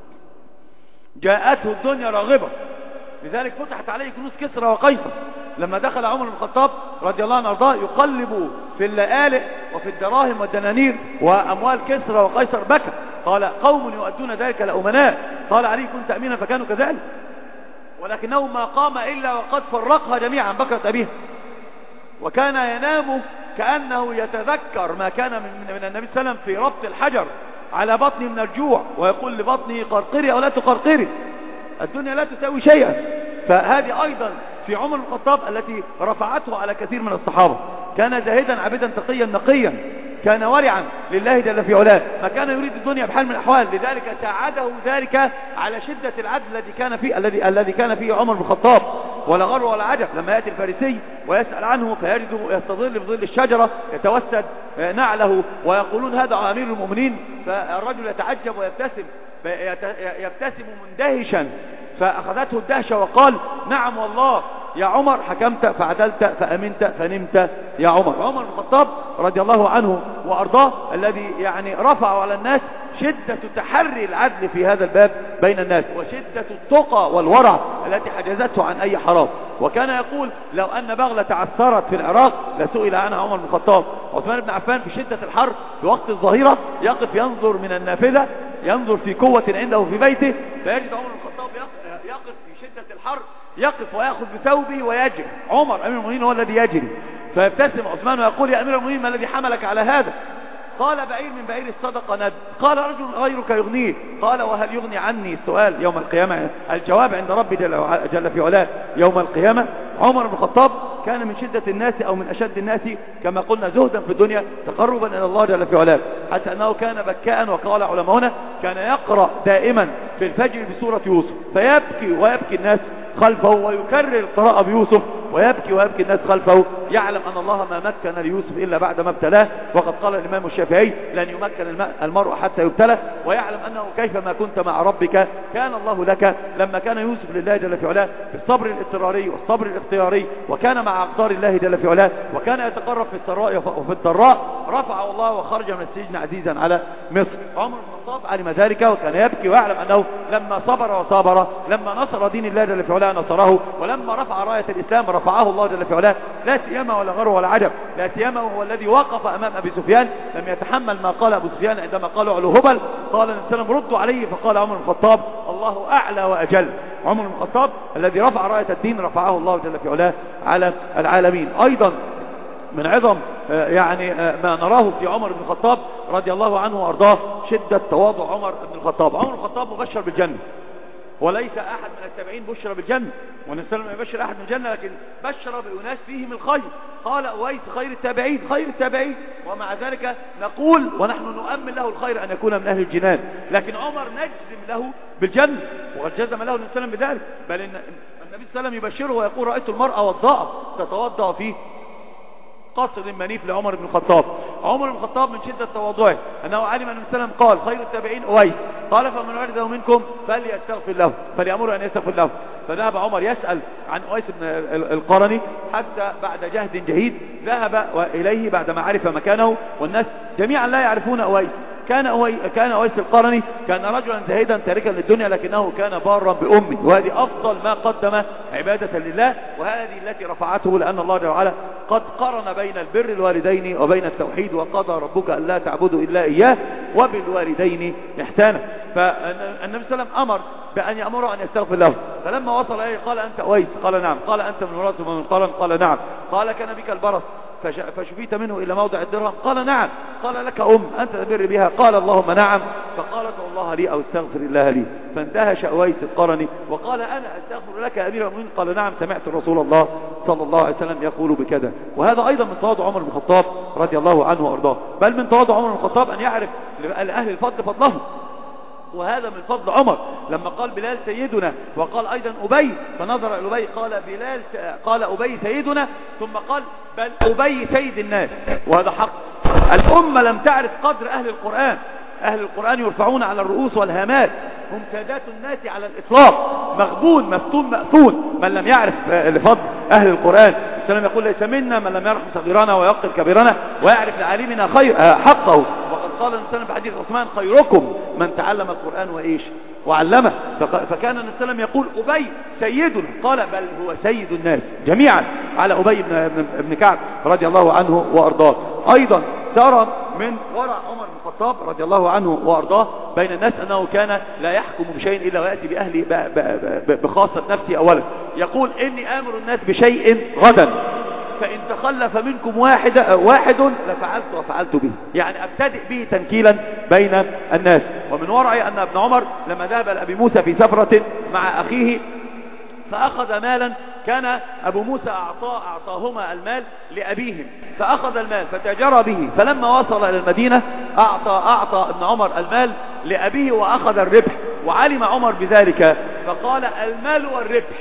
جاءته الدنيا راغبة، لذلك فتحت عليه كنوز كسرى وقيصر. لما دخل عمر بن الخطاب رضي الله عنه وارضاه يقلب في اللآلئ وفي الدراهم والدنانير وأموال كسرى وقيصر بكى، قال قوم يؤدون ذلك لأمناء، قال علي كنت أمينا فكانوا كذلك، ولكنه ما قام إلا وقد فرقها جميعا بكرة أبيها، وكان ينام كأنه يتذكر ما كان من, من النبي صلى الله عليه وسلم في ربط الحجر على بطنه من الجوع، ويقول لبطنه قرقري أو لا تقرقري، الدنيا لا تساوي شيئا. فهذه أيضا في عمر بن الخطاب التي رفعته على كثير من الصحابة. كان زاهدا عبدا تقيا نقيا، كان ورعا لله جل في علاه، ما كان يريد الدنيا بحال من الأحوال. لذلك ساعده ذلك على شدة العدل الذي كان فيه الذي الذي كان فيه عمر بن الخطاب. ولا غر ولا عجب لما يأتي الفارسي ويسأل عنه فيجده يستظل بظل الشجرة يتوسد نعله ويقولون هذا أمير المؤمنين، فالرجل يتعجب ويبتسم يبتسم مندهشا، فأخذته الدهشة وقال نعم والله يا عمر حكمت فعدلت فأمنت فنمت يا عمر. عمر بن الخطاب رضي الله عنه وأرضاه الذي يعني رفع على الناس شدة تحري العدل في هذا الباب بين الناس، وشدة التقى والورع التي حجزته عن أي حرام. وكان يقول لو أن بغلة تعثرت في العراق لسئل عنها عمر بن الخطاب. عثمان بن عفان في شدة الحر في وقت الظهيرة يقف ينظر من النافذة، ينظر في قوة عنده في بيته، فيجد عمر بن الخطاب يقف في شدة الحر، يقف ويأخذ بثوبه ويجري. عمر أمير المؤمنين هو الذي يجري، فيبتسم عثمان ويقول يا أمير المؤمنين ما الذي حملك على هذا؟ قال بعير من بعير الصدقة ند. قال رجل غيرك يغنيه. قال وهل يغني عني السؤال يوم القيامة؟ الجواب عند ربي جل, جل في علاه يوم القيامة. عمر بن الخطاب كان من شدة الناس أو من أشد الناس كما قلنا زهدا في الدنيا تقربا إلى الله جل في علاه، حتى أنه كان بكاء. وقال علماؤنا كان يقرأ دائما في الفجر بسورة يوسف فيبكي ويبكي الناس خلفه، ويكرر القراءة بيوسف ويبكي ويبكي الناس خلفه، يعلم أن الله ما مكن ليوسف إلا بعد ما ابتلاه. وقد قال الإمام الشافعي لن يمكن المرء حتى يبتلى، ويعلم أنه كيفما كنت مع ربك كان الله لك. لما كان يوسف لله جل في علاه بالصبر الاضطراري والصبر الاختياري، وكان مع أقدار الله جل في علاه، وكان يتقرب في السراء وفي الضراء، رفعه الله وخرج من السجن عزيزا على مصر. عمر بن الخطاب علم ذلك وكان يبكي ويعلم أنه لما صبر وصابر، لما نصر دين الله جل في علاه نصره، ولما رفع راية الإسلام رفعه الله جل في علاه. لا سيما ولا غر ولا عجب، لا سيما هو الذي وقف أمام أبي سفيان لم يتحمل ما قال أبو سفيان عندما قالوا على هبل، قال النبي صلى الله عليه وسلم ردوا عليه، فقال عمر بن الخطاب الله أعلى وأجل. عمر بن الخطاب الذي رفع راية الدين رفعه الله جل في علاه على العالمين. أيضا من عظم يعني ما نراه في عمر بن الخطاب رضي الله عنه وأرضاه شدة تواضع عمر بن الخطاب. عمر بن الخطاب مبشر بالجنة، وليس أحد من التابعين بشر بالجنة، والنبي صلى الله عليه وسلم يبشر أحد من الجنة، لكن بشر بأناس فيهم الخير. قال أويس خير التابعين، خير التابعين، ومع ذلك نقول ونحن نؤمن له الخير أن يكون من أهل الجنان. لكن عمر نجزم له بالجنة، وقد جزم له النبي صلى الله عليه وسلم بذلك، بل إن النبي صلى الله عليه وسلم يبشره ويقول رأيت المرأة والضاء تتوضأ فيه قصر منيف لعمر بن الخطاب. عمر بن الخطاب من شدة تواضعه أنه علم أن النبي صلى الله عليه وسلم قال خير التابعين أويس، قال فمن ورده منكم فليستغفر له، فليأمره أن يستغفر له. فذهب عمر يسأل عن أويس بن القرني حتى بعد جهد جهيد ذهب إليه بعدما عرف مكانه، والناس جميعا لا يعرفون أويس. كان أويس كان أويس القرني كان رجلا زاهدا تاركا للدنيا، لكنه كان بارا بأمه، وهذه أفضل ما قدم عبادة لله، وهذه التي رفعته، لأن الله جل وعلا قد قرن بين البر الوالدين وبين التوحيد، وقضى ربك ألا تعبدوا إلا إياه وبالوالدين إحسانا. فالنبي صلى الله عليه وسلم أمر بأن يأمره أن يستغفر له، فلما وصل إليه قال أنت أويس؟ قال نعم. قال أنت من ورثة من قرن؟ قال نعم. قال كان بك البرص فشفيت منه إلى موضع الدرهم؟ قال نعم. قال لك أم أنت تبر بها؟ قال اللهم نعم. فقال ادعو الله لي أو استغفر الله لي. فاندهش أويس القرني وقال أنا أستغفر لك يا أمير المؤمنين؟ قال نعم سمعت رسول الله صلى الله عليه وسلم يقول بكذا. وهذا أيضا من تواضع عمر بن الخطاب رضي الله عنه وأرضاه، بل من تواضع عمر بن الخطاب أن يعرف لأهل الفضل فضلهم، وهذا من فضل عمر. لما قال بلال سيدنا، وقال أيضا أبي، فنظر إلى أبي قال بلال قال أبي سيدنا، ثم قال بل أبي سيد الناس، وهذا حق. الأمة لم تعرف قدر أهل القرآن. أهل القرآن يرفعون على الرؤوس والهامات، هم سادات الناس على الإطلاق، مغبون مفتون مأثون من لم يعرف لفضل أهل القرآن. السلام يقول ليس منا من لم يرحم صغيرنا ويقل كبيرنا ويعرف لعالمنا خير حقه. وقد قال النبي في حديث عثمان خيركم من تعلم القرآن وإيش وعلمه. فكان النبي صلى الله عليه وسلم يقول أبي سيدنا، قال بل هو سيد الناس جميعا، على أبي بن, بن كعب رضي الله عنه وأرضاه. أيضا ترى من ورع عمر بن الخطاب رضي الله عنه وأرضاه بين الناس أنه كان لا يحكم بشيء إلا ويأتي بأهله بخاصة نفسه أولا. يقول إني آمر الناس بشيء غدا فإن تخلف منكم واحد واحد لفعلت وفعلت به، يعني أبتدئ به تنكيلا بين الناس. ومن ورعي أن ابن عمر لما ذهب لأبي موسى في سفرة مع أخيه فأخذ مالا، كان أبو موسى أعطاه أعطاهما المال لأبيهم، فأخذ المال فتجرى به، فلما وصل إلى المدينة أعطى أعطى ابن عمر المال لأبيه وأخذ الربح، وعلم عمر بذلك فقال المال والربح،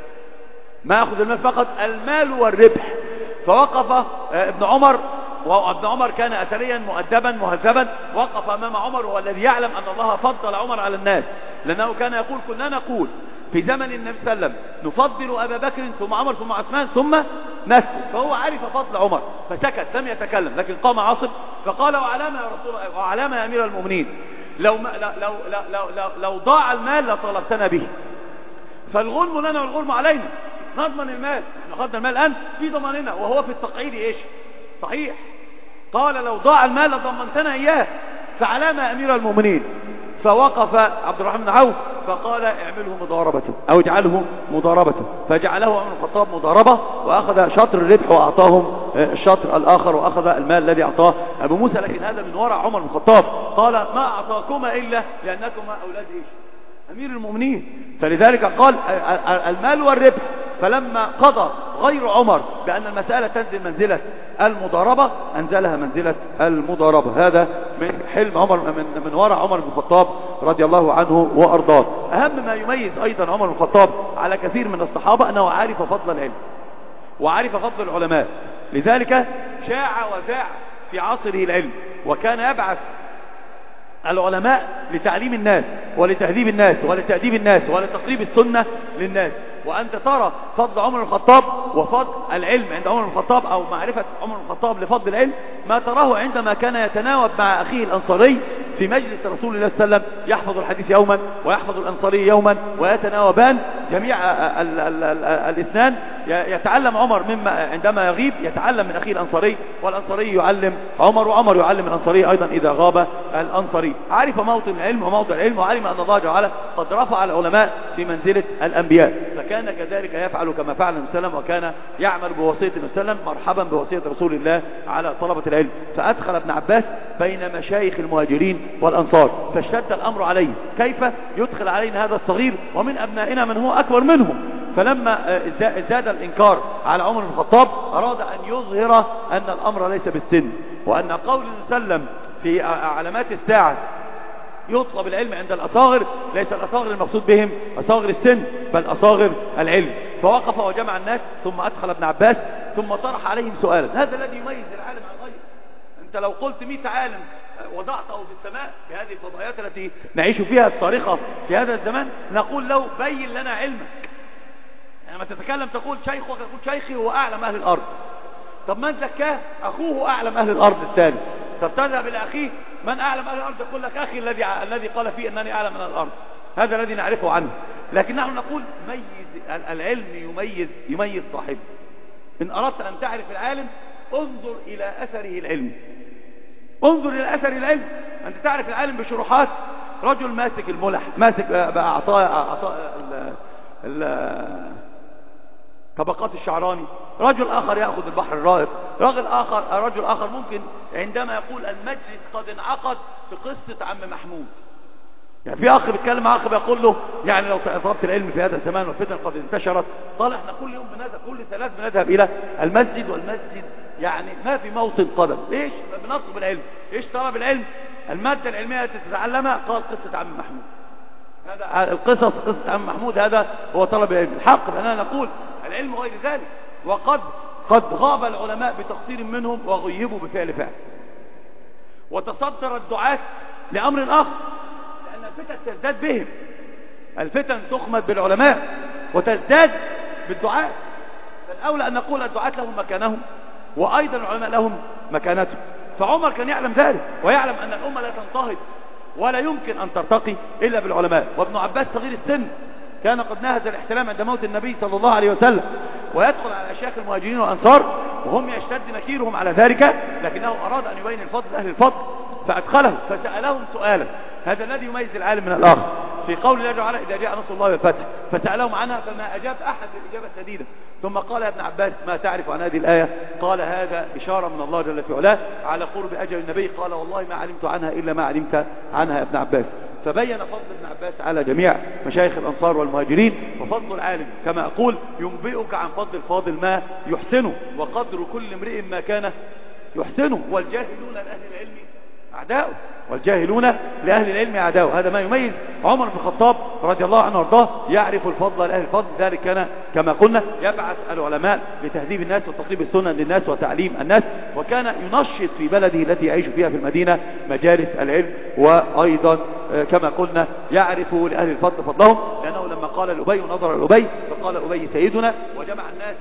ما أخذ المال فقط، المال والربح. فوقف ابن عمر، وابن عمر كان أثريا مؤدبا مهذبا، وقف أمام عمر وهو الذي يعلم أن الله فضل عمر على الناس، لأنه كان يقول كنا نقول في زمن النبي صلى الله عليه وسلم نفضل أبا بكر ثم عمر ثم عثمان ثم نسل، فهو عرف فضل عمر فسكت لم يتكلم. لكن قام عاصم فقال وعلامة يا رسول الله وعلامة يا أمير المؤمنين لو, ما لو, لو, لو, لو, لو ضاع المال لطلبتنا به، فالغنم لنا والغرم علينا، نضمن المال، احنا خدنا المال الآن في ضماننا، وهو في التقعيد ايش صحيح. قال لو ضاع المال لضمنتنا اياه، فعلامة يا أمير المؤمنين. فوقف عبد الرحمن بن عوف فقال اعمله مضاربة او اجعله مضاربة، فجعله عمر بن الخطاب مضاربة، واخذ شطر الربح واعطاهم الشطر الاخر، واخذ المال الذي اعطاه ابو موسى. لكن هذا من ورع عمر بن الخطاب، قال ما اعطاكما الا لانكما اولاد ايش امير المؤمنين. فلذلك قال المال والربح. فلما قضى غير عمر بأن المسألة تنزل منزلة المضاربة أنزلها منزلة المضاربة. هذا من حلم عمر، من, من وراء عمر بن الخطاب رضي الله عنه وأرضاه. أهم ما يميز أيضا عمر بن الخطاب على كثير من الصحابة أنه عارف فضل العلم وعارف فضل العلماء، لذلك شاع وذاع في عصره العلم، وكان يبعث العلماء لتعليم الناس ولتهذيب الناس ولتأديب الناس ولتقريب السنة للناس. وأنت ترى فضل عمر بن الخطاب وفضل العلم عند عمر بن الخطاب، أو معرفة عمر بن الخطاب لفضل العلم، ما تراه عندما كان يتناوب مع أخيه الأنصاري في مجلس رسول الله صلى الله عليه وسلم، يحفظ الحديث يوما ويحفظ الأنصاري يوما ويتناوبان جميع ال ال ال الاثنان. يتعلم عمر مما عندما يغيب يتعلم من أخيه الأنصاري، والأنصاري يعلم عمر، وعمر يعلم الأنصاري أيضا إذا غاب الأنصاري. عرف موطن العلم وموضع العلم، وعلم أن الله جل وعلا قد رفع العلماء في منزلة الأنبياء. فكان كذلك يفعل كما فعل النبي صلى الله عليه وسلم، وكان يعمل بوصية النبي صلى الله عليه وسلم مرحبا بوصية رسول الله على طلبة العلم. فأدخل ابن عباس بين مشايخ المهاجرين والأنصار، فاشتد الأمر عليه كيف يدخل علينا هذا الصغير ومن أبنائنا من هو أكبر منهم. فلما زاد الإنكار على عمر بن الخطاب أراد أن يظهر أن الأمر ليس بالسن، وأن قول النبي صلى الله عليه وسلم في علامات الساعة يطلب العلم عند الأصاغر، ليس الأصاغر المقصود بهم أصاغر السن بل أصاغر العلم. فوقف وجمع الناس ثم أدخل ابن عباس ثم طرح عليهم سؤالا. هذا الذي يميز العالم عن غيره. أنت لو قلت مئة عالم وضعته في السماء في هذه الفضائيات التي نعيش فيها الصارخة في هذا الزمان، نقول له بين لنا علمك. لما يعني تتكلم تقول شيخك، تقول شيخي هو أعلم أهل الأرض. طب من زكاه؟ أخوه أعلم أهل الأرض الثاني. طب تذهب إلى أخيه من أعلم أهل الأرض، يقول لك أخي الذي الذي قال فيه أنني أعلم من الأرض. هذا الذي نعرفه عنه. لكن نحن نقول ميز العلم، يميز يميز صاحبه. إن أردت أن تعرف العالم انظر إلى أثره العلمي، انظر إلى أثر العلم. أنت تعرف العالم بشروحات، رجل ماسك الملح، ماسك أعطاء أعطاء طبقات الشعراني، رجل آخر يأخذ البحر الرائق، رجل آخر رجل آخر ممكن عندما يقول المجلس قد انعقد في قصة عم محمود. يعني في أخ بيتكلم مع أخ بيقول له يعني لو طلبت العلم في هذا الزمان والفتن قد انتشرت، طال احنا كل يوم بنذهب، كل ثلاث بنذهب إلى المسجد، والمسجد يعني ما في موطن قدم. ليش بنطلب العلم؟ ايش طلب العلم؟ المادة العلمية التي تتعلمها قال قصة عم محمود، هذا القصص قصة عم محمود، هذا هو طلب العلم. الحق بأننا نقول العلم غير ذلك، وقد قد غاب العلماء بتقصير منهم وغيبوا بفعل فعل، وتصدر الدعاة لأمر آخر، لأن الفتن تزداد بهم. الفتن تخمد بالعلماء وتزداد بالدعاة، فالأولى أن نقول الدعاة لهم مكانهم، وأيضا العلماء لهم مكانتهم. فعمر كان يعلم ذلك، ويعلم أن الأمة لا تنتهض ولا يمكن أن ترتقي إلا بالعلماء. وابن عباس صغير السن كان قد نهز الاحتلام عند موت النبي صلى الله عليه وسلم، ويدخل على أشياخ المهاجرين والأنصار وهم يشتد نكيرهم على ذلك، لكنه أراد أن يبين الفضل أهل الفضل فأدخلهم فسألهم سؤالا. هذا الذي يميز العالم من الآخر. في قول الله تعالى إذا جاء نصر الله والفتح فسألهم عنها فما أجاب أحد بالإجابة السديدة. ثم قال يا ابن عباس ما تعرف عن هذه الآية؟ قال هذا إشارة من الله جل في علاه على قرب أجل النبي. قال والله ما علمت عنها إلا ما علمت عنها يا ابن عباس. فبين فضل ابن عباس على جميع مشايخ الأنصار والمهاجرين. وفضل العالم كما أقول ينبئك عن فضل الفاضل ما يحسنه، وقدر كل امرئ ما كان يحسنه. والجاهلون لأهل العلم أعداؤه، والجاهلون لأهل العلم أعداؤه. هذا ما يميز عمر بن الخطاب رضي الله عنه وارضاه، يعرف الفضل لأهل الفضل. ذلك كان كما قلنا يبعث العلماء لتهذيب الناس وتقريب السنن للناس وتعليم الناس، وكان ينشط في بلده التي يعيش فيها في المدينة مجالس العلم. وأيضا كما قلنا يعرف لأهل الفضل فضلهم، لأنه لما قال الأبي نظر الأبي فقال الأبي سيدنا، وجمع الناس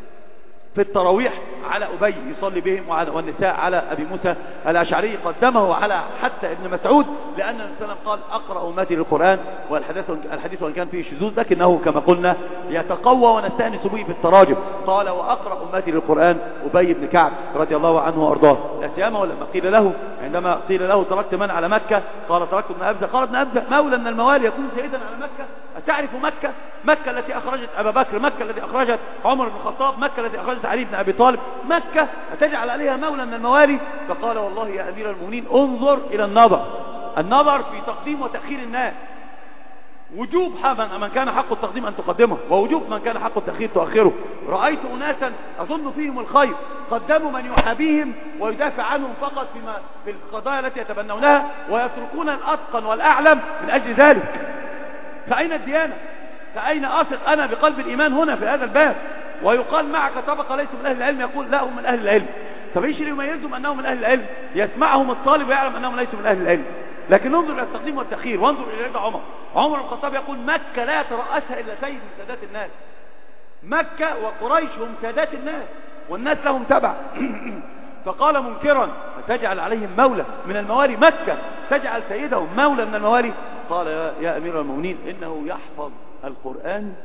في التراويح على أبي يصلي بهم، والنساء على أبي موسى الأشعري، قدمه على حتى ابن مسعود، لأن النبي صلى الله عليه وسلم قال أقرأ أمتي للقرآن. والحديث الحديث وإن كان فيه شذوذ لكنه كما قلنا يتقوى ونستأنس به في التراجم. قال وأقرأ أمتي للقرآن أبي بن كعب رضي الله عنه وأرضاه. لا سيما لما قيل له عندما قيل له تركت من على مكة؟ قال تركت ابن أبزة. قال ابن أبزة مولى من الموالي يكون سيدا على مكة؟ أتعرف مكة؟ مكة التي أخرجت أبا بكر، مكة التي أخرجت عمر بن الخطاب، مكة التي أخرجت علي بن أبي طالب، مكة أتجعل عليها مولى من الموالي؟ فقال والله يا أمير المؤمنين انظر إلى النظر، النظر في تقديم وتأخير الناس. وجوب من كان حق التقديم أن تقدمه، ووجوب من كان حق التأخير تؤخره. رأيت أناسا أظن فيهم الخير قدموا من يحابيهم ويدافع عنهم فقط فيما في القضايا التي يتبنونها، ويتركون الأتقن والأعلم من أجل ذلك. فأين الديانة؟ فأين أثق أنا بقلب الإيمان هنا في هذا الباب؟ ويقال معك طبقة ليسوا من أهل العلم، يقول لا هم من أهل العلم. طب ايش اللي يميزهم أنهم من أهل العلم؟ يسمعهم الطالب ويعلم أنهم ليسوا من أهل العلم. لكن انظر إلى التقديم والتأخير، وانظر إلى رضا عمر. عمر بن الخطاب يقول مكة لا يترأسها إلا سيد من سادات الناس. مكة وقريش هم سادات الناس والناس لهم تبع. فقال منكرا تجعل عليهم مولى من الموالي، مكة تجعل سيدهم مولى من الموالي؟ قال يا أمير المؤمنين إنه يحفظ القرآن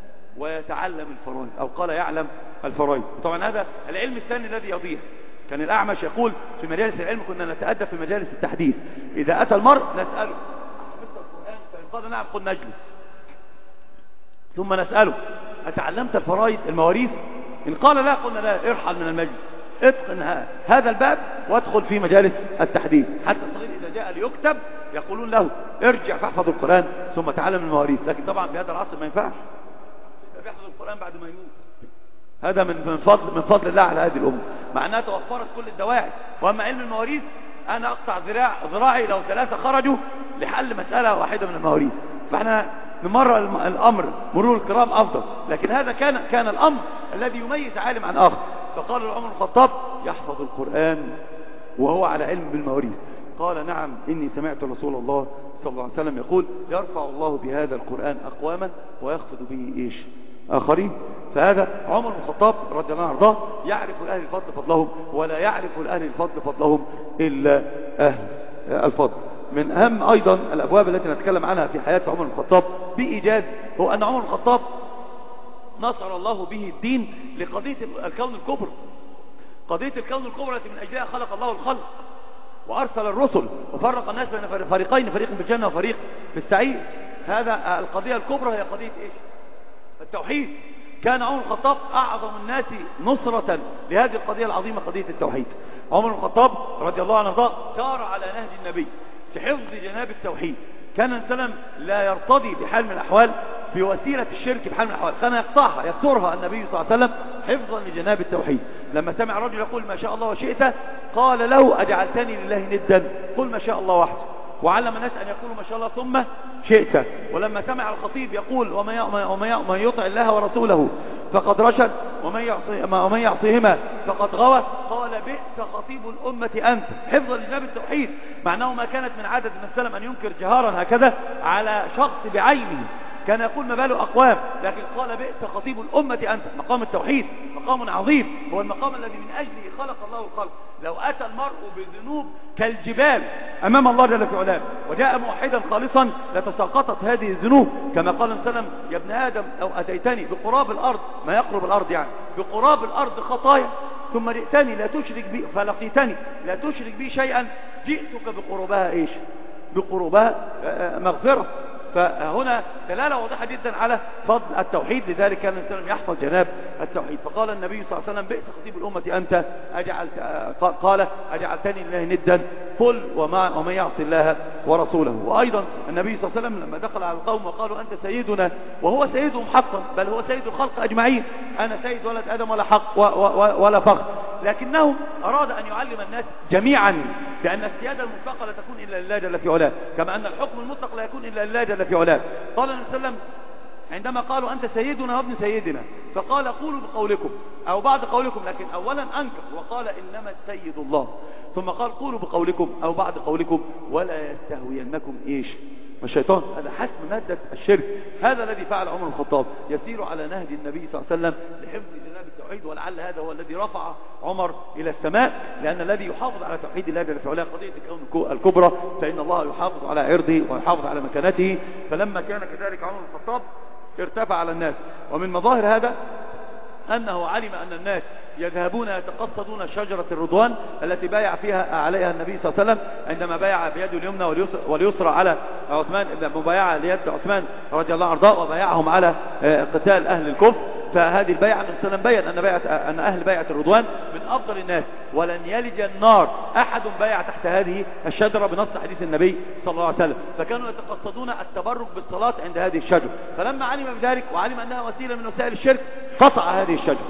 ويتعلم الفرائض، أو قال يعلم الفرائض. طبعا هذا العلم الثاني الذي يضيع. كان الأعمش يقول في مجالس العلم كنا نتأدب في مجالس التحديث، إذا أتى المرء نسأله حفظت القرآن؟ فإن قال نعم قل نجلس. ثم نسأله أتعلمت الفرائض المواريث؟ إن قال لا قلنا لا، ارحل من المجلس، اتقن هذا الباب وادخل في مجالس التحديث. حتى الصغير إذا جاء ليكتب يقولون له ارجع فاحفظ القرآن ثم تعلم المواريث. لكن طبعا في هذا العصر ما ينفعش يحفظ القرآن بعد ما يموت. هذا من من فضل من فضل الله على هذه الأمة، مع أنها توفرت كل الدواعي. وأما علم المواريث أنا أقطع ذراع ذراعي لو ثلاثة خرجوا لحل مسألة واحدة من المواريث. فاحنا نمر الأمر مرور الكرام أفضل. لكن هذا كان كان الأمر الذي يميز عالم عن آخر. فقال عمر الخطاب يحفظ القرآن وهو على علم بالمواريث. قال نعم إني سمعت رسول الله صلى الله عليه وسلم يقول يرفع الله بهذا القرآن أقواما ويخفض به إيش آخرين. فهذا عمر الخطاب رضي الله عنه وارضاه يعرف الأهل الفضل فضلهم، ولا يعرف الأهل الفضل فضلهم إلا أهل الفضل. من أهم أيضا الأبواب التي نتكلم عنها في حياة عمر الخطاب بإيجاز هو أن عمر الخطاب نصر الله به الدين لقضية الكون الكبرى. قضية الكون الكبرى التي من أجلها خلق الله الخلق وأرسل الرسل وفرق الناس بين فريقين، فريق في الجنة وفريق في السعير. هذا القضية الكبرى هي قضية إيش؟ التوحيد. كان عمر الخطاب أعظم الناس نصرة لهذه القضية العظيمة، قضية التوحيد. عمر الخطاب رضي الله عنه سار على نهج النبي في حفظ جناب التوحيد. كان السلام لا يرتضي بحال من الأحوال بوسيلة الشرك بحال من الأحوال، كان يقطعها يكسرها النبي صلى الله عليه وسلم حفظا لجناب التوحيد. لما سمع رجل يقول ما شاء الله وشئت قال له أجعلتني لله ندا قل ما شاء الله وحده. وعلم الناس أن يقولوا ما شاء الله ثم شئت. ولما سمع الخطيب يقول ومن يطع الله ورسوله فقد رشد ومن يعصي ومن يعصيهما فقد غوى قال بئس خطيب الأمة أنت، حفظا لجناب التوحيد. معناه ما كانت من عادة النبي صلى الله عليه وسلم أن ينكر جهارا هكذا على شخص بعينه، كان يقول ما باله أقوام، لكن قال بئس خطيب الأمة أنت. مقام التوحيد مقام عظيم، هو المقام الذي من أجله خلق الله الخلق. لو أتى المرء بذنوب كالجبال أمام الله جل في علاه وجاء موحدا خالصا لتساقطت هذه الذنوب، كما قال النبي صلى الله عليه وسلم يا ابن آدم لو أتيتني بقراب الأرض، ما يقرب الأرض يعني بقراب الأرض خطايا ثم جئتني لا تشرك بي فلقيتني لا تشرك بي شيئا جئتك بقربها إيش؟ بقربها مغفرة. فهنا دلالة واضحة جدا على فضل التوحيد. لذلك كان النبي صلى الله عليه وسلم يحفظ جناب التوحيد. فقال النبي صلى الله عليه وسلم بئس خطيب الأمة أنت أجعلت قال أجعلتني لله ندا قل ومن يعصي الله ورسوله. وأيضا النبي صلى الله عليه وسلم لما دخل على القوم وقالوا أنت سيدنا وهو سيدهم حقا، بل هو سيد الخلق أجمعين، أنا سيد ولد آدم ولا حق ولا فخر، لكنه أراد أن يعلم الناس جميعا بأن السيادة المطلقة لا تكون إلا لله جل في علاه، كما أن الحكم المطلق لا يكون إلا لله جل في علاه. قال النبي صلى الله عليه وسلم عندما قالوا أنت سيدنا وابن سيدنا فقال قولوا بقولكم أو بعد قولكم، لكن أولا أنكر وقال إنما السيد الله، ثم قال قولوا بقولكم أو بعد قولكم ولا يستهوينكم إيش الشيطان. هذا حسم مادة الشرك. هذا الذي فعل عمر الخطاب يسير على نهج النبي صلى الله عليه وسلم لحفظ جناب التوحيد. ولعل هذا هو الذي رفع عمر إلى السماء، لأن الذي يحافظ على توحيد الله جل في علاه قضية الكون الكبرى فإن الله يحافظ على عرضه ويحافظ على مكانته. فلما كان كذلك عمر الخطاب ارتفع على الناس. ومن مظاهر هذا أنه علم أن الناس يذهبون يتقصدون شجرة الرضوان التي بايع فيها عليها النبي صلى الله عليه وسلم عندما بايع بيده اليمنى واليسرى على عثمان، مبايعة ليد عثمان رضي الله عنه وبايعهم على قتال أهل الكفر. فهذه البيعة النبي صلى الله عليه وسلم بيّن أن, بيعة أن أهل بيعة الرضوان من أفضل الناس، ولن يلج النار أحد بايع تحت هذه الشجرة بنص حديث النبي صلى الله عليه وسلم. فكانوا يتقصدون التبرك بالصلاة عند هذه الشجرة. فلما علم بذلك وعلم أنها وسيلة من وسائل الشرك قطع هذه الشجرة.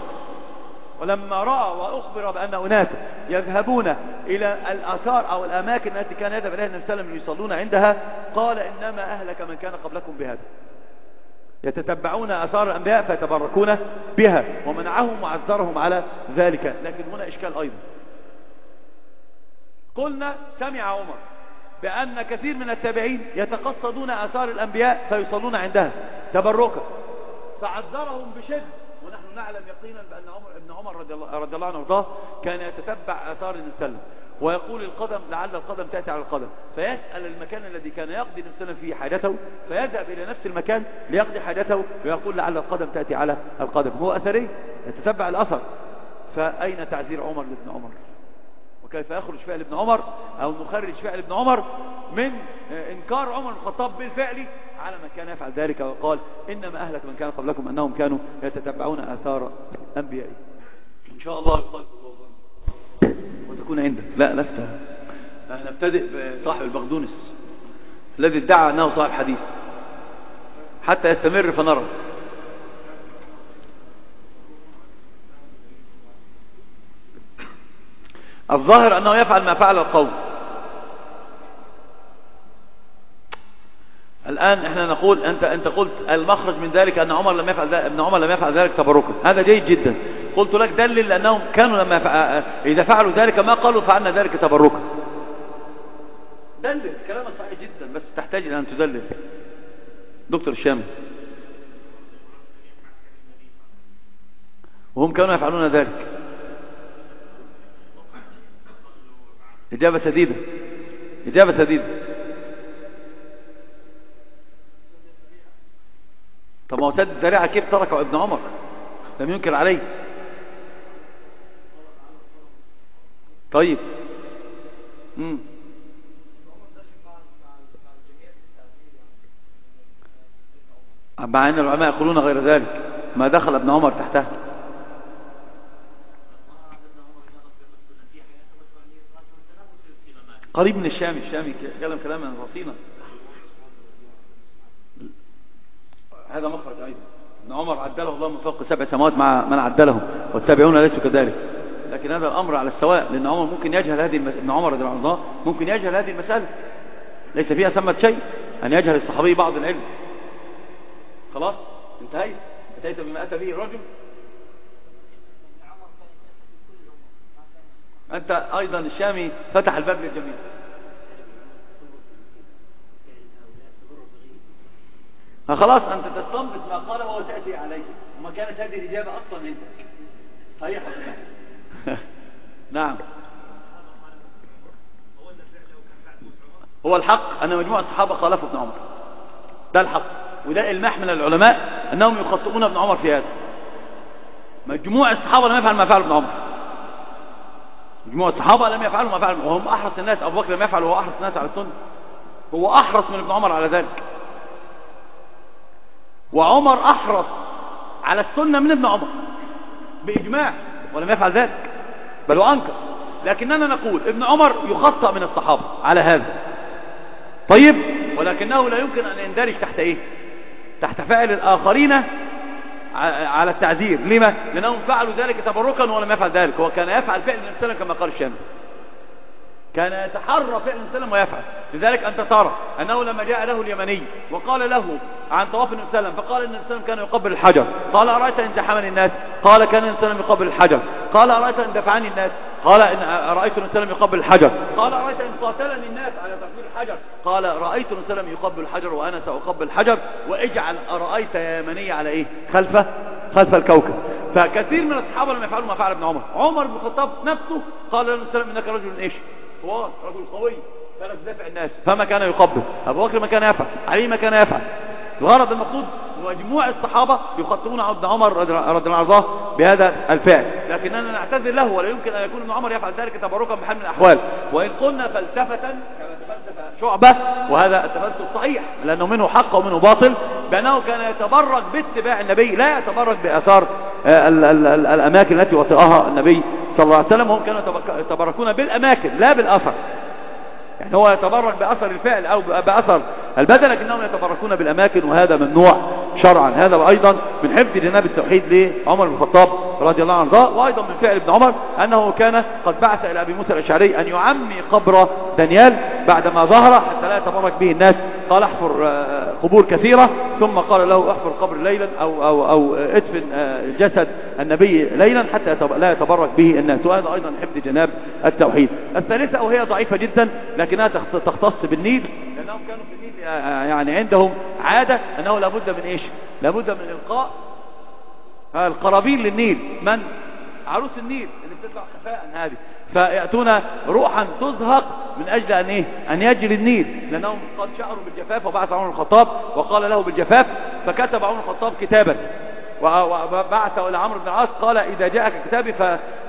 ولما رأى وأخبر بأن أناس يذهبون إلى الآثار أو الأماكن التي كان يذهب إليها النبي صلى الله عليه وسلم يصلون عندها قال إنما أهلك من كان قبلكم بهذا، يتتبعون آثار الأنبياء فيتبركون بها، ومنعهم وعذرهم على ذلك. لكن هنا إشكال أيضا. قلنا سمع عمر بأن كثير من التابعين يتقصدون آثار الأنبياء فيصلون عندها تبركا، فعذرهم بشدة. ونحن نعلم يقينا بأن عمر ابن عمر رضي الله, رضي الله عنه وارضاه كان يتتبع آثار النبي صلى الله عليه وسلم ويقول القدم لعل القدم تأتي على القدم، فيسأل المكان الذي كان يقضي النبي صلى الله عليه وسلم فيه حاجته فيذهب إلى نفس المكان ليقضي حاجته ويقول لعل القدم تأتي على القدم. هو أثري يتتبع الأثر. فأين تعزير عمر لابن عمر؟ وكيف يخرج فعل ابن عمر أو نخرج فعل ابن عمر من إنكار عمر الخطاب بالفعل على من كان يفعل ذلك، وقال إنما أهلك من كان قبلكم أنهم كانوا يتتبعون آثار أنبيائهم. إن شاء الله وتكون عندك. لا لست. نبتدئ بصاحب البغدونس الذي ادعى أنه صاحب حديث حتى يستمر فنرى. الظاهر أنه يفعل ما فعل القوم. الآن احنا نقول أنت أنت قلت المخرج من ذلك أن عمر لم يفعل ذلك، ابن عمر لم يفعل ذلك تبركا. هذا جيد جدا. قلت لك دلل أنهم كانوا لما فع... إذا فعلوا ذلك ما قالوا فعلنا ذلك تبركا. دلل كلامك صحيح جدا، بس تحتاج إلى أن تدلل. دكتور الشام وهم كانوا يفعلون ذلك. إجابة سديدة، إجابة سديدة. طب ما هو سد الذريعة كيف تركه ابن عمر؟ لم ينكر عليه. طيب امم مع ان العلماء يقولون غير ذلك، ما دخل ابن عمر تحتها. قريب من الشامي، الشامي كلام كلاما رصينا. هذا مخرج ايضا. ابن عمر عدله الله من فوق سبع سماوات مع من عدلهم، والتابعون ليسوا كذلك. لكن هذا الامر على السواء، لان عمر ممكن يجهل هذه المس... ابن عمر رضي الله عنه ممكن يجهل هذه المساله، ليس فيها ثمة شيء ان يجهل الصحابي بعض العلم. خلاص انتهيت انتهيت بما اتى به الرجل. انت ايضا الشامي فتح الباب للجميع. خلاص انت تستنبط ما قاله وتاتي عليه، وما كانت هذه الاجابه اصلا عندك. صحيح. نعم. هو الحق ان مجموعه الصحابه خالفوا ابن عمر، ده الحق، وده المح من العلماء انهم يخطئون ابن عمر في هذا. مجموعه الصحابه لم يفعل ما فعل ابن عمر. مجموعه الصحابه لم يفعلوا ما فعل، وهم احرص الناس. ابو بكر لم يفعل وهو احرص الناس على السنه، هو احرص من ابن عمر على ذلك. وعمر احرص على السنه من ابن عمر باجماع، ولم يفعل ذلك بل وانكر. لكننا نقول ابن عمر يخطئ من الصحابه على هذا. طيب، ولكنه لا يمكن ان يندرج تحت ايه؟ تحت فعل الاخرين على التعذير. لما؟ لانهم فعلوا ذلك تبركا ولم يفعل ذلك. هو كان يفعل فعل النبي صلى الله عليه وسلم كما قال الشامي، كان يتحرى فعل النبي صلى الله عليه وسلم ويفعل. لذلك انت ترى انه لما جاء له اليمني وقال له عن طواف النبي صلى الله عليه وسلم، فقال ان النبي صلى الله عليه وسلم كان يقبل الحجر، قال ارايت ان زحمني الناس؟ قال كان النبي صلى الله عليه وسلم يقبل الحجر. قال ارايت ان دفعني الناس؟ قال ان رايت النبي صلى الله عليه وسلم يقبل الحجر. قال ارايت ان قاتلني الناس على تقبيل الحجر؟ قال رايت النبي صلى الله عليه وسلم يقبل الحجر وانا ساقبل الحجر. واجعل ارايت يا يمني على ايه؟ خلفه خلف الكوكب. فكثير من الصحابه لم يفعلوا ما فعل ابن عمر. عمر بن الخطاب نفسه قال للنبي صلى الله عليه وسلم انك رجل ايش؟ هو رجل قوي كان يدافع الناس، فما كان يقبل. ابو بكر ما كان يفعل، علي ما كان يفعل. الغرض المقصود مجموع الصحابه يخطئون ابن عمر رضي الله عنه بهذا الفعل، لكننا نعتذر له، ولا يمكن ان يكون ابن عمر يفعل ذلك تبركا بحال من الاحوال. وان قلنا فلسفه كما تفلسف شعبه، وهذا التفلسف صحيح لانه منه حق ومنه باطل، بانه كان يتبرك باتباع النبي، لا يتبرك باثار ال ال ال الاماكن التي وطئها النبي صلى الله عليه وسلم. هم كانوا يتبركون بالاماكن لا بالاثر. يعني هو يتبرك بأثر الفعل أو بأثر البدن، لكنهم يتبركون بالأماكن، وهذا ممنوع شرعا. هذا أيضا من حفظ جناب التوحيد لعمر بن الخطاب رضي الله عنه. وأيضا من فعل ابن عمر أنه كان قد بعث إلى أبي موسى الأشعري أن يعمي قبر دانيال بعدما ظهر حتى لا يتبرك به الناس. قال احفر قبور كثيرة، ثم قال له احفر قبر ليلا أو, أو, أو ادفن جسد النبي ليلا حتى لا يتبرك به الناس. وهذا أيضا حفظ جناب التوحيد. الثالثة وهي ضعيفة جدا لكنها تختص بالنيل، لأنهم كانوا في النيل يعني عندهم عادة أنه لابد من إيش؟ لابد من إلقاء القرابين للنيل. من؟ عروس النيل اللي بتطلع خفاء هذه، فيأتون روحا تزهق من أجل أن إيه؟ أن يجري النيل، لأنهم قد شعروا بالجفاف. وبعث عمر الخطاب وقال له بالجفاف، فكتب عمر الخطاب كتابا وبعثه إلى عمرو بن العاص قال إذا جاءك كتابي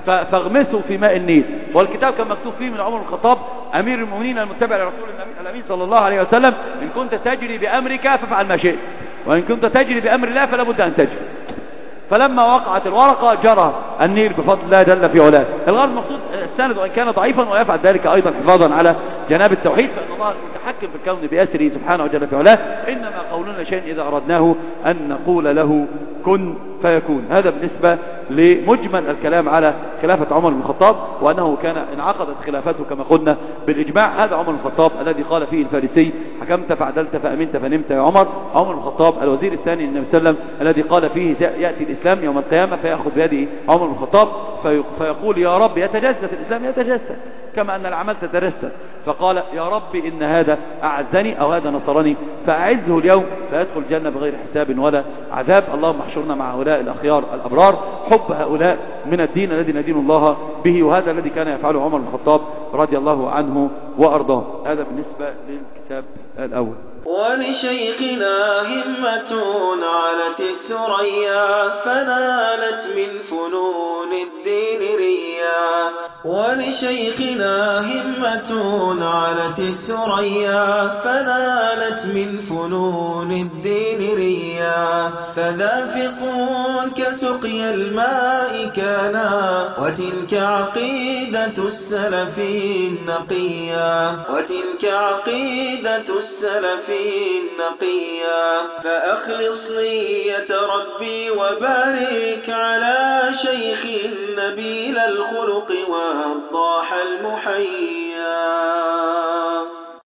فاغمسوا في ماء النيل. والكتاب كان مكتوب فيه من عمر بن الخطاب أمير المؤمنين المتبع لرسول الأمين صلى الله عليه وسلم: إن كنت تجري بأمرك فافعل ما شئت، وإن كنت تجري بأمر الله فلا بد أن تجري. فلما وقعت الورقة جرى النيل بفضل الله جل في علاه. الغرض المقصود السند وإن كان ضعيفا ويفعل ذلك أيضا حفاظا على جناب التوحيد، فإن الله المتحكم في الكون بأسره سبحانه جل في علاه، إنما قولنا شيء إذا أردناه أن نقول له كن فيكون. هذا بالنسبة لمجمل الكلام على خلافة عمر بن الخطاب، وأنه كان انعقدت خلافته كما قلنا بالإجماع. هذا عمر بن الخطاب الذي قال فيه الفارسي: حكمت فعدلت فأمنت فنمت يا عمر. عمر بن الخطاب الوزير الثاني للنبي صلى الله عليه وسلم الذي قال فيه: يأتي الإسلام يوم القيامة فيأخذ بيده عمر بن الخطاب فيقول: يا رب يتجسد الإسلام، يتجسد كما أن الأعمال تتجسد. فقال: يا رب إن هذا أعزني أو هذا نصرني فأعزه اليوم فيدخل الجنة بغير حساب ولا عذاب. اللهم احشرنا مع هؤلاء الأخيار الأبرار. حب هؤلاء من الدين الذي ندين الله به، وهذا الذي كان يفعله عمر بن الخطاب رضي الله عنه وأرضاه. هذا بالنسبة للكتاب الأول. ولشيخنا همة علت الثريا فنالت من فنون الدين ريا. ولشيخنا همة علت الثريا فنالت من فنون الدين ريا. فدافق كسقي الماء كانا وتلك عقيدة السلف النقيا. وتلك عقيدة السلف النقيا. فأخلص نية ربي وبارك على شيخ نبيل الخلق والضاح المحيي.